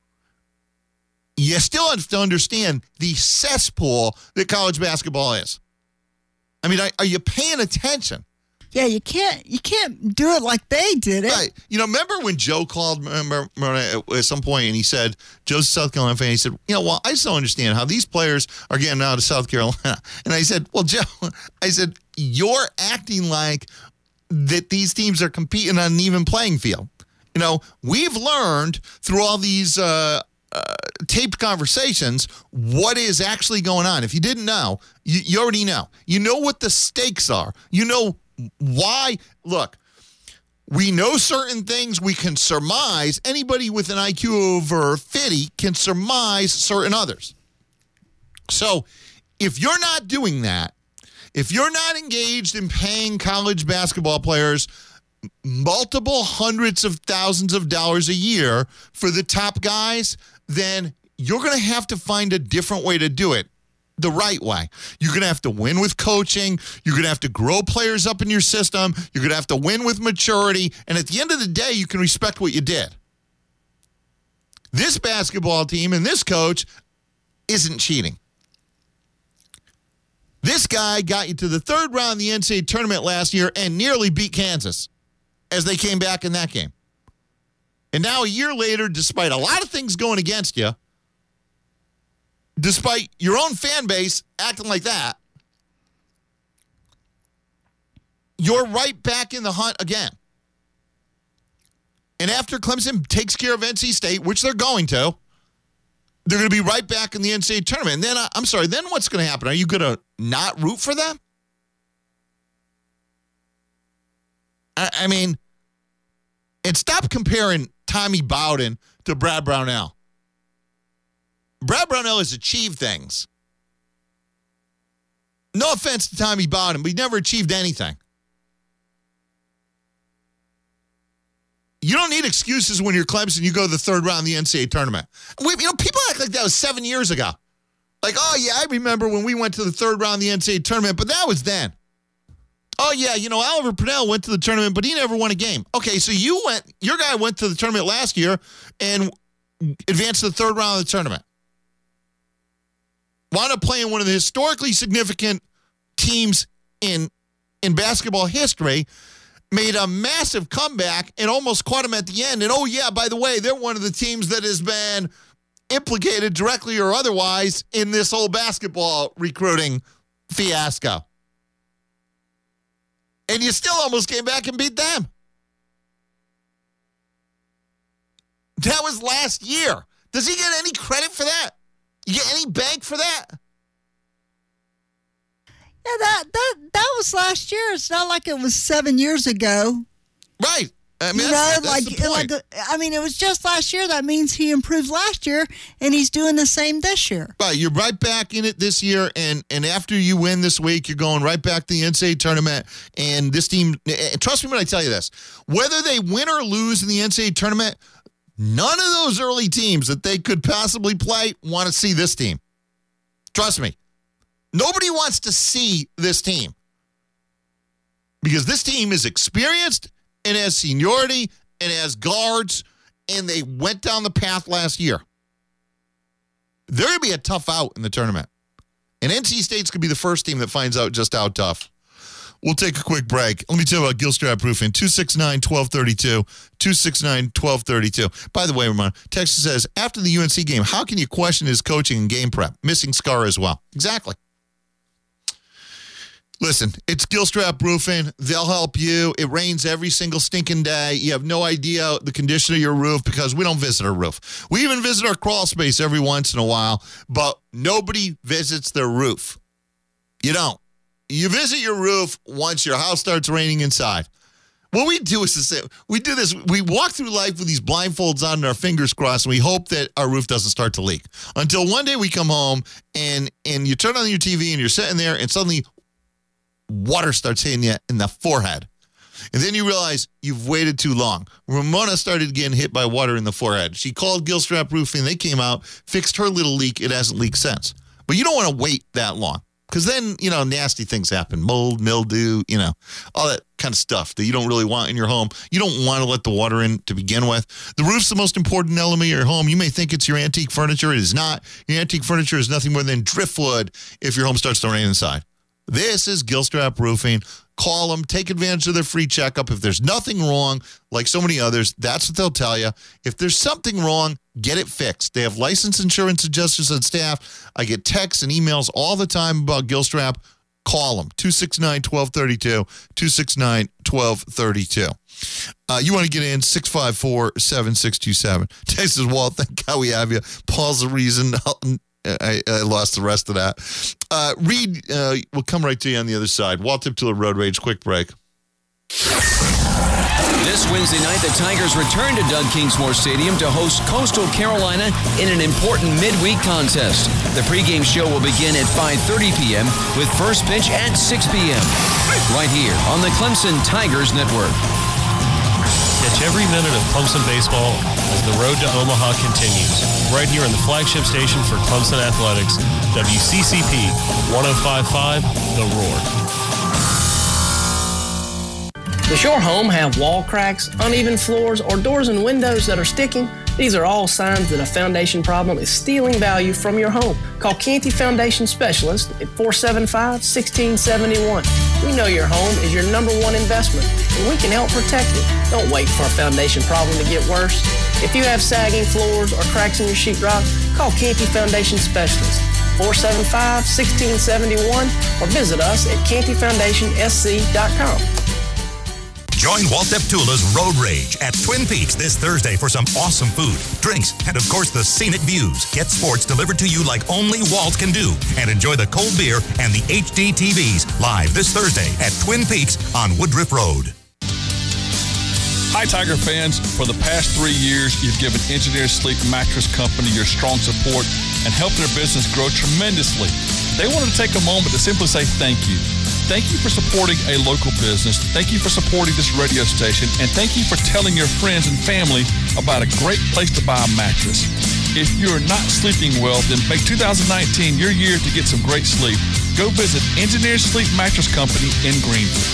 Speaker 2: You still have to understand the cesspool that college basketball is. I mean, are, are you paying attention?
Speaker 3: Yeah, you can't you can't do it like they did it.
Speaker 2: Right. You know, remember when Joe called remember, remember at some point and he said, Joe's a South Carolina fan. He said, you know, well, I just don't understand how these players are getting out of South Carolina. And I said, well, Joe, I said, you're acting like that these teams are competing on an even playing field. You know, we've learned through all these uh, uh, taped conversations what is actually going on. If you didn't know, you, you already know. You know what the stakes are. You know why. Look, we know certain things. We can surmise. Anybody with an I Q over fifty can surmise certain others. So if you're not doing that, if you're not engaged in paying college basketball players multiple hundreds of thousands of dollars a year for the top guys, then you're going to have to find a different way to do it. The right way. You're going to have to win with coaching. You're going to have to grow players up in your system. You're going to have to win with maturity. And at the end of the day, you can respect what you did. This basketball team and this coach isn't cheating. This guy got you to the third round of the N C double A tournament last year and nearly beat Kansas as they came back in that game. And now a year later, despite a lot of things going against you, despite your own fan base acting like that, you're right back in the hunt again. And after Clemson takes care of N C State, which they're going to, they're going to be right back in the N C double A tournament. And then, uh, I'm sorry, then what's going to happen? Are you going to not root for them? I, I mean, and stop comparing Tommy Bowden to Brad Brownell. Brad Brownell has achieved things. No offense to Tommy Bowden, but he never achieved anything. You don't need excuses when you're Clemson. You go to the third round of the N C double A tournament. We, you know, people act like that was seven years ago. Like, oh, yeah, I remember when we went to the third round of the N C double A tournament, but that was then. Oh, yeah, you know, Oliver Purnell went to the tournament, but he never won a game. Okay, so you went, your guy went to the tournament last year and advanced to the third round of the tournament. Wound up playing one of the historically significant teams in in basketball history, made a massive comeback and almost caught him at the end. And, oh, yeah, by the way, they're one of the teams that has been implicated directly or otherwise in this whole basketball recruiting fiasco. And you still almost came back and beat them. That was last year. Does he get any credit for that? You get any bank for that?
Speaker 3: Yeah, that that that was last year. It's not like it was seven years ago.
Speaker 2: Right. I mean,
Speaker 3: you
Speaker 2: that's,
Speaker 3: know,
Speaker 2: that's
Speaker 3: like,
Speaker 2: the point.
Speaker 3: like, I mean, it was just last year. That means he improved last year, and he's doing the same this year.
Speaker 2: Right, you're right back in it this year, and and after you win this week, you're going right back to the N C double A tournament. And this team, and trust me when I tell you this, whether they win or lose in the N C double A tournament, none of those early teams that they could possibly play want to see this team. Trust me, nobody wants to see this team because this team is experienced and has seniority and has guards, and they went down the path last year. They're going to be a tough out in the tournament. And N C State's going to be the first team that finds out just how tough. We'll take a quick break. Let me tell you about Gilstrap Roofing. two six nine, one two three two. two six nine, one two three two. By the way, Ramon, Texas says, after the U N C game, how can you question his coaching and game prep? Missing Scar as well. Exactly. Listen, it's Gilstrap Roofing. They'll help you. It rains every single stinking day. You have no idea the condition of your roof because we don't visit our roof. We even visit our crawl space every once in a while, but nobody visits their roof. You don't. You visit your roof once your house starts raining inside. What we do is this, we do this. We walk through life with these blindfolds on and our fingers crossed, and we hope that our roof doesn't start to leak. Until one day we come home and and you turn on your T V and you're sitting there and suddenly water starts hitting you in the forehead. And then you realize you've waited too long. Ramona started getting hit by water in the forehead. She called Gilstrap Roofing. They came out, fixed her little leak. It hasn't leaked since. But you don't want to wait that long because then, you know, nasty things happen. Mold, mildew, you know, all that kind of stuff that you don't really want in your home. You don't want to let the water in to begin with. The roof's the most important element of your home. You may think it's your antique furniture. It is not. Your antique furniture is nothing more than driftwood if your home starts to rain inside. This is Gilstrap Roofing. Call them. Take advantage of their free checkup. If there's nothing wrong, like so many others, that's what they'll tell you. If there's something wrong, get it fixed. They have licensed insurance adjusters on staff. I get texts and emails all the time about Gilstrap. Call them. two six nine, one two three two. two six nine, one two three two. Uh, you want to get in, six five four, seven six two seven. Texas Walt, thank God we have you. Paul's the reason. I, I lost the rest of that. Uh, Reed, uh, we'll come right to you on the other side. Walt Tiptula, Road Rage, quick break.
Speaker 5: This Wednesday night, the Tigers return to Doug Kingsmore Stadium to host Coastal Carolina in an important midweek contest. The pregame show will begin at five thirty p.m. with first pitch at six p.m. right here on the Clemson Tigers Network.
Speaker 13: Catch every minute of Clemson baseball as the road to Omaha continues. Right here on the flagship station for Clemson Athletics, W C C P one oh five point five, The Roar.
Speaker 15: Does your home have wall cracks, uneven floors, or doors and windows that are sticking? These are all signs that a foundation problem is stealing value from your home. Call Canty Foundation Specialist at four seven five, one six seven one. We know your home is your number one investment, and we can help protect it. Don't wait for a foundation problem to get worse. If you have sagging floors or cracks in your sheetrock, call Canty Foundation Specialist, four seven five, one six seven one, or visit us at canty foundation s c dot com.
Speaker 16: Join Walt Deptula's Road Rage at Twin Peaks this Thursday for some awesome food, drinks, and of course the scenic views. Get sports delivered to you like only Walt can do. And enjoy the cold beer and the H D T Vs live this Thursday at Twin Peaks on Woodruff Road.
Speaker 17: Hi, Tiger fans. For the past three years, you've given Engineer Sleep Mattress Company your strong support and helped their business grow tremendously. They wanted to take a moment to simply say thank you. Thank you for supporting a local business. Thank you for supporting this radio station. And thank you for telling your friends and family about a great place to buy a mattress. If you're not sleeping well, then make two thousand nineteen your year to get some great sleep. Go visit Engineer Sleep Mattress Company in Greenville.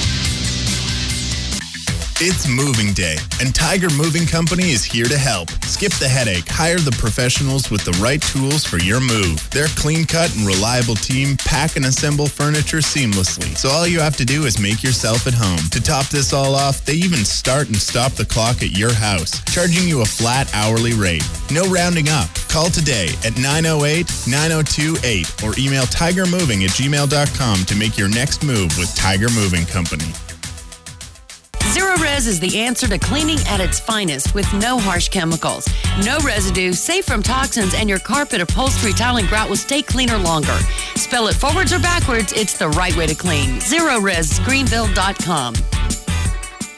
Speaker 18: It's moving day, and Tiger Moving Company is here to help. Skip the headache. Hire the professionals with the right tools for your move. Their clean-cut and reliable team pack and assemble furniture seamlessly, so all you have to do is make yourself at home. To top this all off, they even start and stop the clock at your house, charging you a flat hourly rate. No rounding up. Call today at nine oh eight, nine oh two eight or email tiger moving at gmail dot com to make your next move with Tiger Moving Company.
Speaker 19: Zerorez is the answer to cleaning at its finest with no harsh chemicals, no residue, safe from toxins, and your carpet, upholstery, tile, and grout will stay cleaner longer. Spell it forwards or backwards, it's the right way to clean. Zerorez Greenville dot com.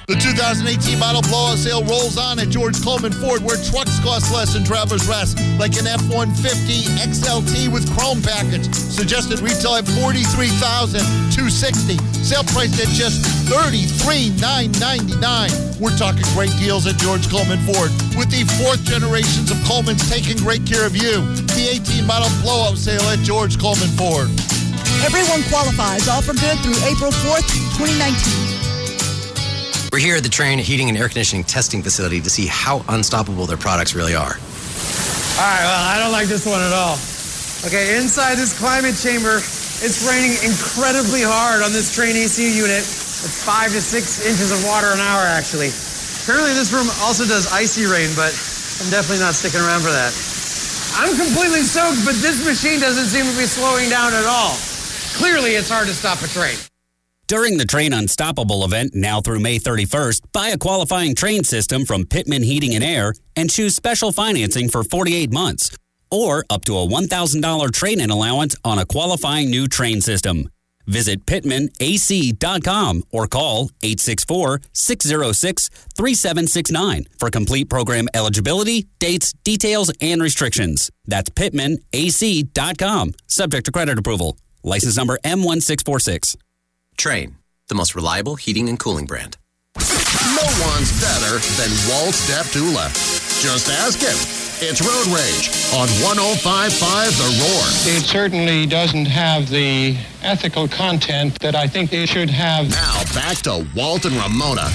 Speaker 2: The two thousand eighteen model blowout sale rolls on at George Coleman Ford, where trucks cost less and travelers rest, like an F one fifty X L T with chrome package. Suggested retail at forty-three thousand two hundred sixty dollars. Sale priced at just thirty-three thousand nine hundred ninety-nine dollars. We're talking great deals at George Coleman Ford, with the fourth generations of Coleman's taking great care of you. The eighteen model blowout sale at George Coleman Ford.
Speaker 20: Everyone qualifies. Offer good through April fourth, twenty nineteen.
Speaker 9: We're here at the Trane Heating and Air Conditioning Testing Facility to see how unstoppable their products really are.
Speaker 10: All right, well, I don't like this one at all. Okay, inside this climate chamber, it's raining incredibly hard on this Trane A C unit. It's five to six inches of water an hour, actually. Apparently this room also does icy rain, but I'm definitely not sticking around for that. I'm completely soaked, but this machine doesn't seem to be slowing down at all. Clearly, it's hard to stop a train.
Speaker 8: During the Trane Unstoppable event, now through May thirty-first, buy a qualifying Trane system from Pittman Heating and Air and choose special financing for forty-eight months, or up to a one thousand dollars trade-in allowance on a qualifying new Trane system. Visit pittman a c dot com or call eight six four, six zero six, three seven six nine for complete program eligibility, dates, details, and restrictions. That's pittman a c dot com. Subject to credit approval. License number M one six four six.
Speaker 9: Trane, the most reliable heating and cooling brand.
Speaker 12: No one's better than Walt Deptula. Just ask him. It's Road Rage on one oh five point five The Roar.
Speaker 21: It certainly doesn't have the ethical content that I think it should have.
Speaker 12: Now back to Walt and Ramona.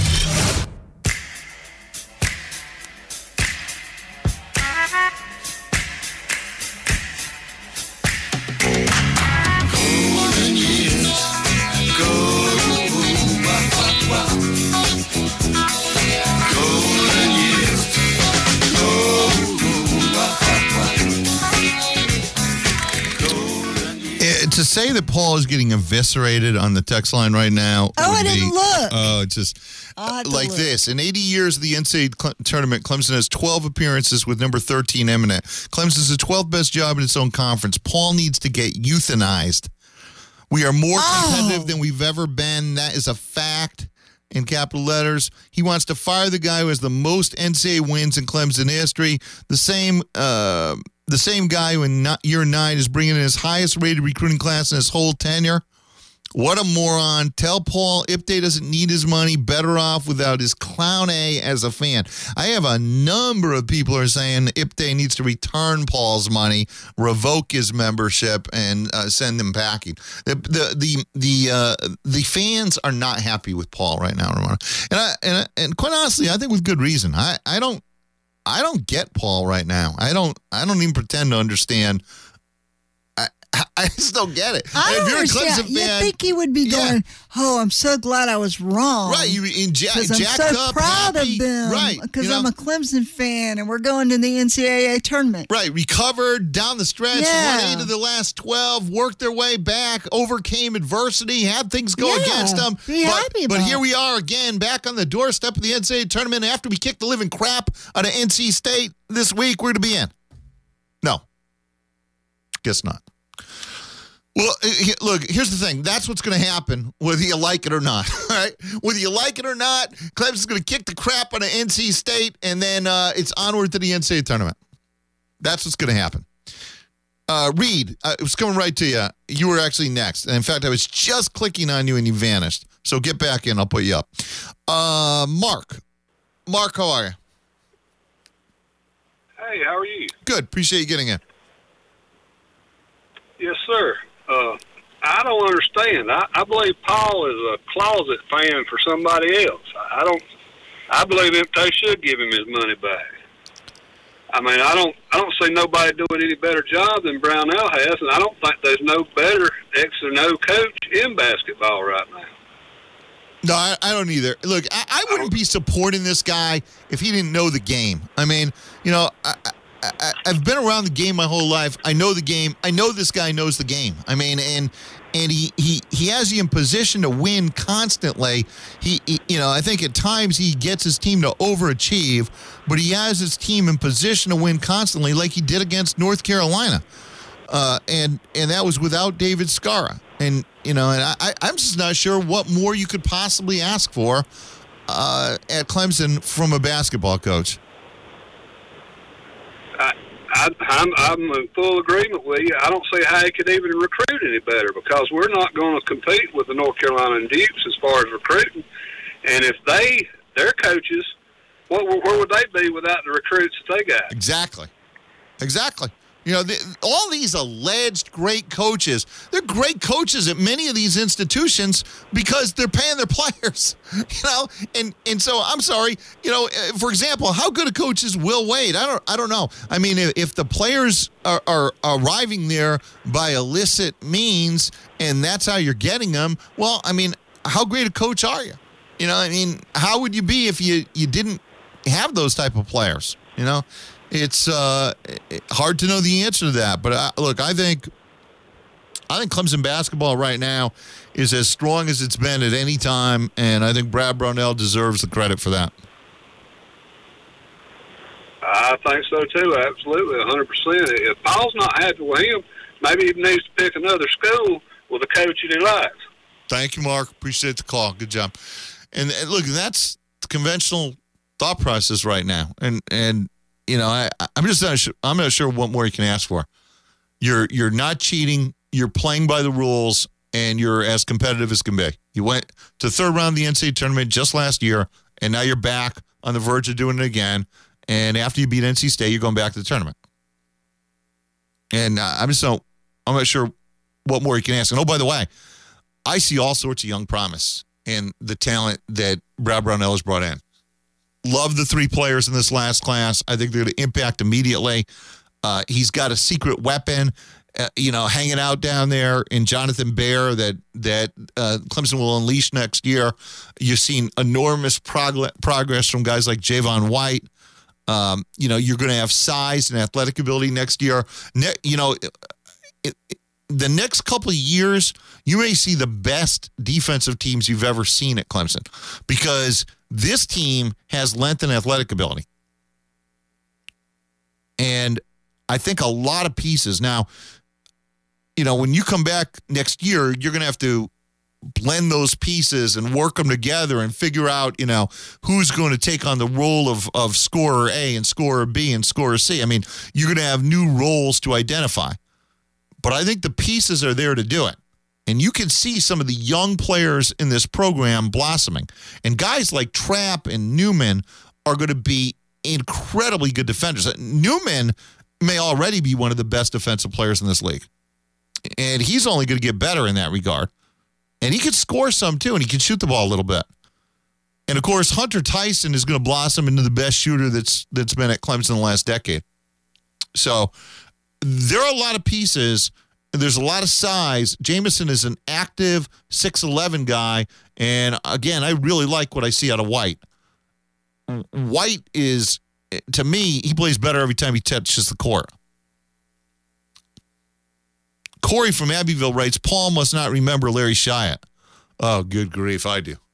Speaker 2: To say that Paul is getting eviscerated on the text line right now.
Speaker 3: Oh, I
Speaker 2: would
Speaker 3: didn't
Speaker 2: be,
Speaker 3: look.
Speaker 2: Oh, it's just uh, like
Speaker 3: look.
Speaker 2: this. In eighty years of the N C double A tournament, Clemson has twelve appearances with number thirteen eminent. Clemson's the twelfth best job in its own conference. Paul needs to get euthanized. We are more
Speaker 3: Oh.
Speaker 2: competitive than we've ever been. That is a fact. In capital letters, he wants to fire the guy who has the most N C double A wins in Clemson history. The same, uh, the same guy who in year nine is bringing in his highest-rated recruiting class in his whole tenure. What a moron. Tell Paul Ipday doesn't need his money, better off without his clown A as a fan. I have a number of people who are saying Ipday needs to return Paul's money, revoke his membership, and uh, send him packing. The the the the, uh, the fans are not happy with Paul right now, Ramona. And I, and and quite honestly, I think with good reason. I, I don't I don't get Paul right now. I don't I don't even pretend to understand. I just don't get it.
Speaker 3: I
Speaker 2: And
Speaker 3: don't
Speaker 2: if you're a
Speaker 3: understand.
Speaker 2: Clemson
Speaker 3: You
Speaker 2: fan,
Speaker 3: think he would be
Speaker 2: yeah.
Speaker 3: going, oh, I'm so glad I was wrong.
Speaker 2: Right, you in ja-
Speaker 3: Because I'm
Speaker 2: jacked
Speaker 3: so
Speaker 2: up,
Speaker 3: proud
Speaker 2: happy.
Speaker 3: of them.
Speaker 2: Right,
Speaker 3: Because
Speaker 2: you know?
Speaker 3: I'm a Clemson fan and we're going to the N C double A tournament.
Speaker 2: Right, recovered down the stretch,
Speaker 3: Yeah.
Speaker 2: won eight of the last twelve, worked their way back, overcame adversity, had things go
Speaker 3: Yeah,
Speaker 2: against them.
Speaker 3: be
Speaker 2: but,
Speaker 3: happy
Speaker 2: but
Speaker 3: about
Speaker 2: here
Speaker 3: it.
Speaker 2: we are again, back on the doorstep of the N C double A tournament after we kicked the living crap out of N C State this week. We're to be in. No. Guess not. Well, he- look, here's the thing. That's what's going to happen, whether you like it or not. All right? Whether you like it or not, Clemson's going to kick the crap out of N C State, and then uh, it's onward to the N C double A tournament. That's what's going to happen. Uh, Reed, uh, it was coming right to you. You were actually next. And in fact, I was just clicking on you, and you vanished. So get back in. I'll put you up. Uh, Mark. Mark, how are you?
Speaker 22: Hey, how are you?
Speaker 2: Good. Appreciate you getting in.
Speaker 22: Yes, sir. Uh, I don't understand. I, I believe Paul is a closet fan for somebody else. I, I don't. I believe if they should give him his money back. I mean, I don't. I don't see nobody doing any better job than Brownell has, and I don't think there's no better X or no coach in basketball right now.
Speaker 2: No, I, I don't either. Look, I, I wouldn't be supporting this guy if he didn't know the game. I mean, you know, I, I, I've been around the game my whole life. I know the game. I know this guy knows the game. I mean, and and he he, he has you in position to win constantly. He, he, you know, I think at times he gets his team to overachieve, but he has his team in position to win constantly, like he did against North Carolina. Uh, and and that was without David Skara. And, you know, and I, I'm just not sure what more you could possibly ask for uh, at Clemson from a basketball coach.
Speaker 22: I, I, I'm, I'm in full agreement with you. I don't see how he could even recruit any better because we're not going to compete with the North Carolina and Dukes as far as recruiting. And if they, their coaches, what, where would they be without the recruits that they got?
Speaker 2: Exactly. Exactly. You know, the, all these alleged great coaches, they're great coaches at many of these institutions because they're paying their players, you know? And and so I'm sorry, you know, for example, how good a coach is Will Wade? I don't I don't know. I mean, if, if the players are, are arriving there by illicit means and that's how you're getting them, well, I mean, how great a coach are you? You know, I mean, how would you be if you, you didn't have those type of players, you know? It's uh, hard to know the answer to that, but I, look, I think I think Clemson basketball right now is as strong as it's been at any time, and I think Brad Brownell deserves the credit for that.
Speaker 22: I think so too, absolutely, one hundred percent. If Paul's not happy with him, maybe he needs to pick another school with a coach that he likes.
Speaker 2: Thank you, Mark. Appreciate the call. Good job. And, and look, that's the conventional thought process right now, and and. You know, I, I'm just not sure, I'm not sure what more you can ask for. You're you're not cheating. You're playing by the rules, and you're as competitive as can be. You went to the third round of the N C double A tournament just last year, and now you're back on the verge of doing it again. And after you beat N C State, you're going back to the tournament. And uh, I'm just so I'm not sure what more you can ask. And oh, by the way, I see all sorts of young promise in the talent that Brad Brownell has brought in. Love the three players in this last class. I think they're going to impact immediately. Uh, he's got a secret weapon, uh, you know, hanging out down there in Jonathan Bear that that uh, Clemson will unleash next year. You've seen enormous prog- progress from guys like Javon White. Um, you know, you're going to have size and athletic ability next year. Ne- you know, it, it, the next couple of years, you may see the best defensive teams you've ever seen at Clemson because this team has length and athletic ability. And I think a lot of pieces. Now, you know, when you come back next year, you're going to have to blend those pieces and work them together and figure out, you know, who's going to take on the role of, of scorer A and scorer B and scorer C. I mean, you're going to have new roles to identify. But I think the pieces are there to do it. And you can see some of the young players in this program blossoming. And guys like Trapp and Newman are going to be incredibly good defenders. Newman may already be one of the best defensive players in this league. And he's only going to get better in that regard. And he can score some, too, and he can shoot the ball a little bit. And, of course, Hunter Tyson is going to blossom into the best shooter that's that's been at Clemson in the last decade. So there are a lot of pieces. There's a lot of size. Jamison is an active six eleven guy. And, again, I really like what I see out of White. White is, to me, he plays better every time he touches the court. Corey from Abbeville writes, Paul must not remember Larry Shyatt. Oh, good grief, I do.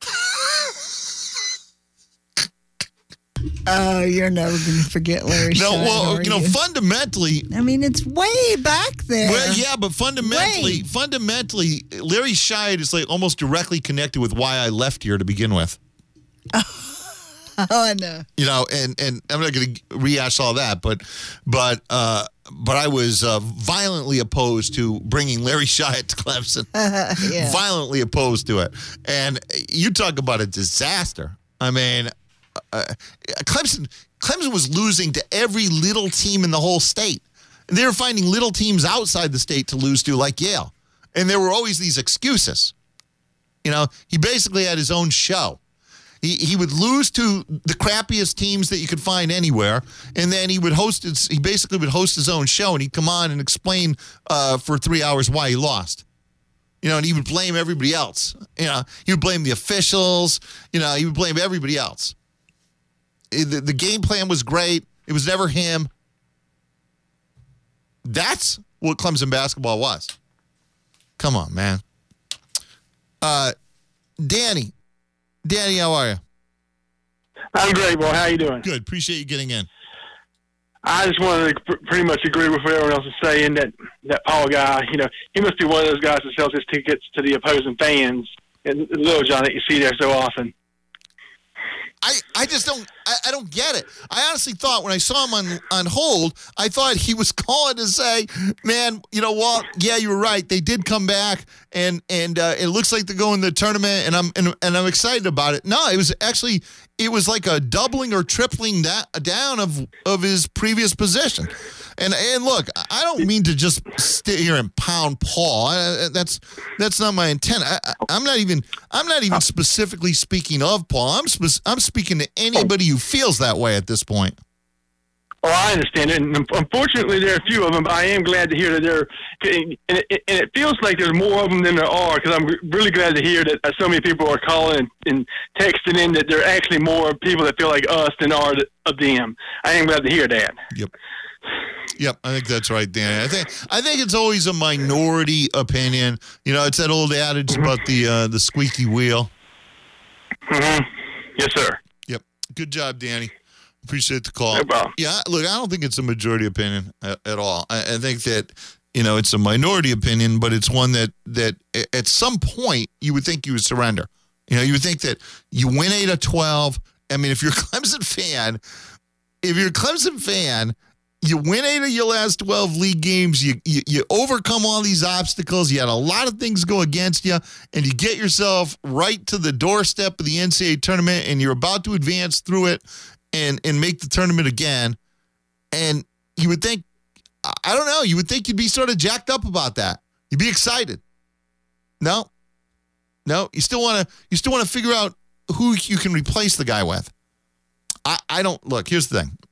Speaker 3: Oh, you're never going to forget Larry
Speaker 2: No,
Speaker 3: Shyatt,
Speaker 2: well,
Speaker 3: are
Speaker 2: you know,
Speaker 3: you?
Speaker 2: fundamentally.
Speaker 3: I mean, it's way back there.
Speaker 2: Well, yeah, but fundamentally,
Speaker 3: Way.
Speaker 2: fundamentally, Larry Shyatt is like almost directly connected with why I left here to begin with.
Speaker 3: Oh, I know.
Speaker 2: You know, and, and I'm not going to rehash all that, but but uh, but I was uh, violently opposed to bringing Larry Shyatt to Clemson.
Speaker 3: Yeah.
Speaker 2: Violently opposed to it. And you talk about a disaster. I mean, uh, Clemson Clemson was losing to every little team in the whole state. And they were finding little teams outside the state to lose to, like Yale. And there were always these excuses. You know, he basically had his own show. He he would lose to the crappiest teams that you could find anywhere, and then he would host his, he basically would host his own show, and he'd come on and explain uh, for three hours why he lost. You know, and he would blame everybody else. You know, he would blame the officials. You know, he would blame everybody else. The, the game plan was great. It was never him. That's what Clemson basketball was. Come on, man. Uh, Danny. Danny, how are you?
Speaker 1: I'm great, boy. How you doing?
Speaker 2: Good. Appreciate you getting in.
Speaker 1: I just wanted to pr- pretty much agree with what everyone else is saying, that, that Paul guy, you know, he must be one of those guys that sells his tickets to the opposing fans and Little John that you see there so often.
Speaker 2: I, I just don't I, I don't get it. I honestly thought when I saw him on, on hold, I thought he was calling to say, man, you know what? Yeah, you were right. They did come back, and and uh, it looks like they're going to the tournament, and I'm and, and I'm excited about it. No, it was actually it was like a doubling or tripling that down of of his previous position. And and look, I don't mean to just sit here and pound Paul. I, that's that's not my intent. I, I, I'm not even I'm not even specifically speaking of Paul. I'm spe- I'm speaking to anybody who feels that way at this point.
Speaker 1: Oh, I understand it. And unfortunately, there are a few of them, but I am glad to hear that there, and it, and it feels like there's more of them than there are, because I'm really glad to hear that so many people are calling and, and texting in that there are actually more people that feel like us than are of them. I am glad to hear that.
Speaker 2: Yep. Yep, I think that's right, Danny. I think I think it's always a minority opinion. You know, it's that old adage mm-hmm. about the uh, the squeaky wheel.
Speaker 1: Mm-hmm. Yes, sir.
Speaker 2: Yep. Good job, Danny. Appreciate the call.
Speaker 1: No problem.
Speaker 2: Yeah, look, I don't think it's a majority opinion at, at all. I, I think that, you know, it's a minority opinion, but it's one that, that at some point you would think you would surrender. You know, you would think that you win eight of twelve. I mean, if you're a Clemson fan, if you're a Clemson fan, you win eight of your last twelve league games. You, you you overcome all these obstacles. You had a lot of things go against you, and you get yourself right to the doorstep of the N C double A tournament, and you're about to advance through it and, and make the tournament again. And you would think, I don't know, you would think you'd be sort of jacked up about that. You'd be excited. No. No, you still want to you still want to figure out who you can replace the guy with. I, I don't, look, here's the thing.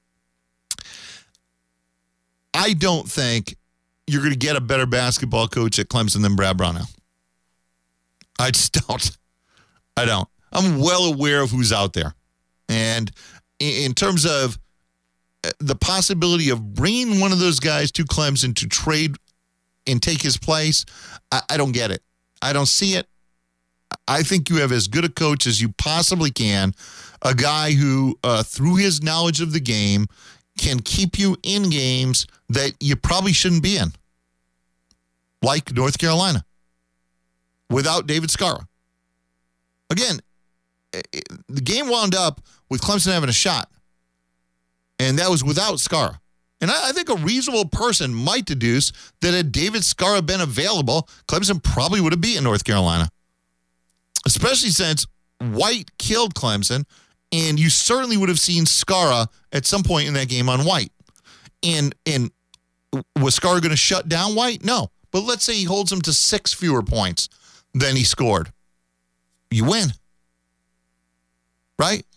Speaker 2: I don't think you're going to get a better basketball coach at Clemson than Brad Brownell. I just don't. I don't. I'm well aware of who's out there. And in terms of the possibility of bringing one of those guys to Clemson to trade and take his place, I, I don't get it. I don't see it. I think you have as good a coach as you possibly can, a guy who, uh, through his knowledge of the game, can keep you in games that you probably shouldn't be in, like North Carolina, without David Skara. Again, it, the game wound up with Clemson having a shot, and that was without Skara. And I, I think a reasonable person might deduce that had David Skara been available, Clemson probably would have beaten North Carolina, especially since White killed Clemson, and you certainly would have seen Skara at some point in that game on White. And and was Skara going to shut down White? No. But let's say he holds him to six fewer points than he scored. You win. Right?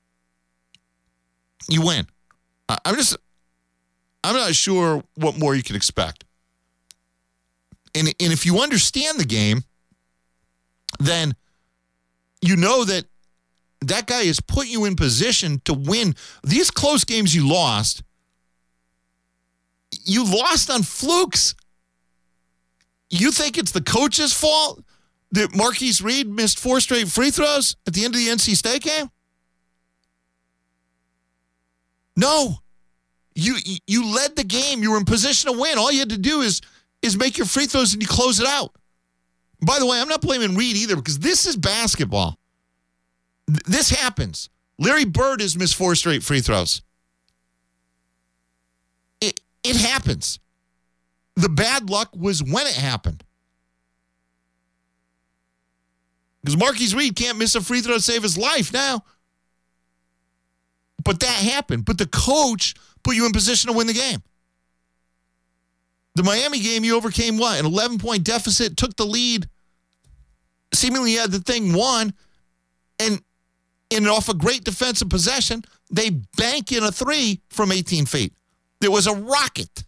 Speaker 2: You win. I'm just, I'm not sure what more you can expect. And, and if you understand the game, then you know that that guy has put you in position to win. These close games you lost, you lost on flukes. You think it's the coach's fault that Marquise Reed missed four straight free throws at the end of the N C State game? No. You you led the game. You were in position to win. All you had to do is, is make your free throws and you close it out. By the way, I'm not blaming Reed either, because this is basketball. This happens. Larry Bird has missed four straight free throws. It, it happens. The bad luck was when it happened. Because Marquise Reed can't miss a free throw to save his life now. But that happened. But the coach put you in position to win the game. The Miami game, you overcame what? An eleven-point deficit, took the lead, seemingly had the thing won, and And off a great defensive possession, they bank in a three from eighteen feet. There was a rocket.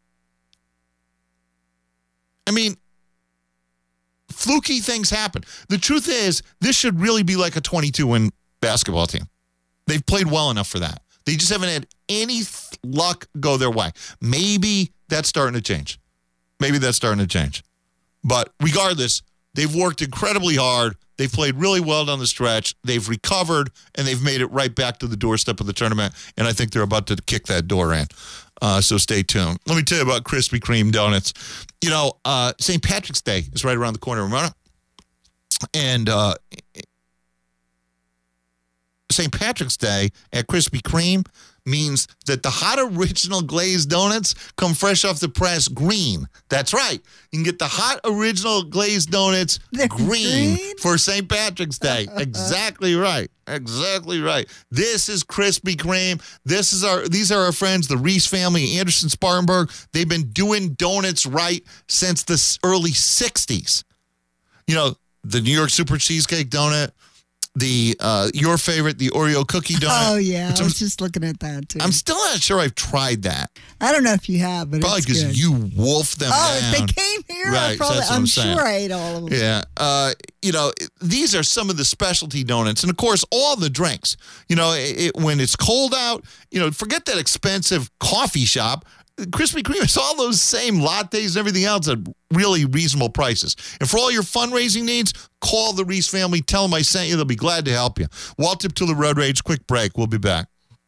Speaker 2: I mean, fluky things happen. The truth is, this should really be like a twenty-two win basketball team. They've played well enough for that. They just haven't had any luck go their way. Maybe that's starting to change. Maybe that's starting to change. But regardless, they've worked incredibly hard. They've played really well down the stretch. They've recovered, and they've made it right back to the doorstep of the tournament, and I think they're about to kick that door in. Uh, so stay tuned. Let me tell you about Krispy Kreme donuts. You know, uh, Saint Patrick's Day is right around the corner, remember? And uh, Saint Patrick's Day at Krispy Kreme means that the hot original glazed donuts come fresh off the press green. That's right. You can get the hot original glazed donuts green, green for Saint Patrick's Day. Exactly right. Exactly right. This is Krispy Kreme. This is our. These are our friends, the Reese family, Anderson Spartanburg. They've been doing donuts right since the early sixties. You know, the New York Super Cheesecake Donut, the uh, your favorite, the Oreo cookie donut.
Speaker 3: Oh, yeah. I was just looking at that, too.
Speaker 2: I'm still not sure I've tried that.
Speaker 3: I don't know if you have, but
Speaker 2: probably
Speaker 3: it's good.
Speaker 2: because you wolfed them
Speaker 3: oh,
Speaker 2: down.
Speaker 3: Oh, if they came here,
Speaker 2: right,
Speaker 3: I probably,
Speaker 2: so
Speaker 3: I'm,
Speaker 2: I'm
Speaker 3: sure I ate all of them.
Speaker 2: Yeah. Uh, you know, these are some of the specialty donuts. And, of course, all the drinks. You know, it, when it's cold out, you know, forget that expensive coffee shop. Krispy Kreme has all those same lattes and everything else at really reasonable prices. And for all your fundraising needs, call the Reese family. Tell them I sent you. They'll be glad to help you. Walt Deptula Road Rage. Quick break. We'll be back.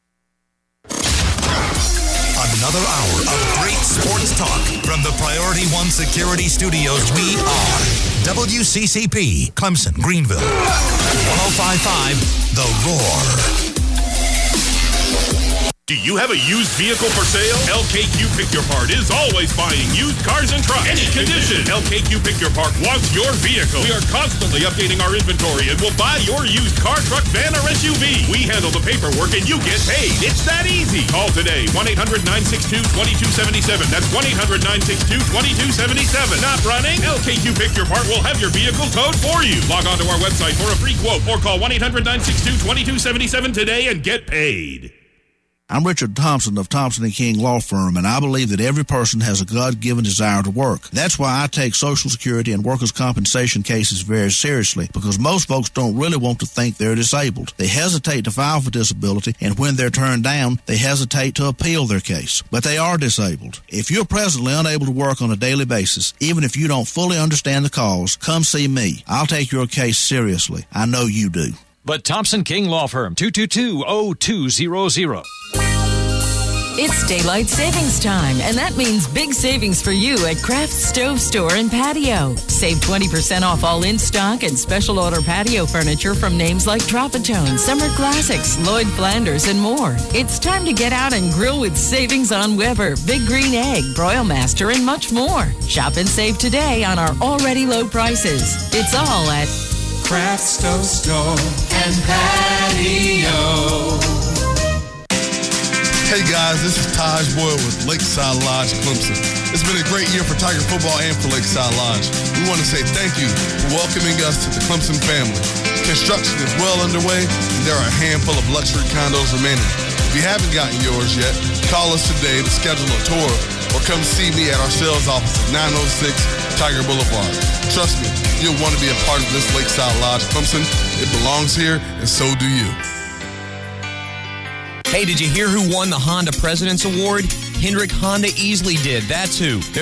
Speaker 16: Another hour of great sports talk from the Priority One Security Studios. We are W C C P, Clemson, Greenville. one oh five point five The Roar.
Speaker 4: Do you have a used vehicle for sale? L K Q Pick Your Part is always buying used cars and trucks. Any condition. L K Q Pick Your Part wants your vehicle. We are constantly updating our inventory and will buy your used car, truck, van, or S U V. We handle the paperwork and you get paid. It's that easy. Call today. one eight hundred nine six two two two seven seven. That's one eight hundred nine six two two two seven seven. Not running? L K Q Pick Your Part will have your vehicle towed for you. Log on to our website for a free quote or call one eight hundred nine six two two two seven seven today and get paid.
Speaker 6: I'm Richard Thompson of Thompson and King Law Firm, and I believe that every person has a God-given desire to work. That's why I take Social Security and workers' compensation cases very seriously, because most folks don't really want to think they're disabled. They hesitate to file for disability, and when they're turned down, they hesitate to appeal their case. But they are disabled. If you're presently unable to work on a daily basis, even if you don't fully understand the cause, come see me. I'll take your case seriously. I know you do.
Speaker 23: But Thompson King Law Firm, two two two, oh two hundred.
Speaker 11: It's daylight savings time, and that means big savings for you at Kraft Stove Store and Patio. Save twenty percent off all in-stock and special order patio furniture from names like Tropitone, Summer Classics, Lloyd Flanders, and more. It's time to get out and grill with savings on Weber, Big Green Egg, Broilmaster, and much more. Shop and save today on our already low prices. It's all at
Speaker 24: Kraft Stove Store and Patio.
Speaker 25: Hey guys, this is Taj Boyle with Lakeside Lodge, Clemson. It's been a great year for Tiger football and for Lakeside Lodge. We want to say thank you for welcoming us to the Clemson family. Construction is well underway, and there are a handful of luxury condos remaining. If you haven't gotten yours yet, call us today to schedule a tour or come see me at our sales office at nine oh six Tiger Boulevard. Trust me, you'll want to be a part of this Lakeside Lodge, Clemson. It belongs here, and so do you.
Speaker 5: Hey, did you hear who won the Honda President's Award? Hendrick Honda easily did. That's who.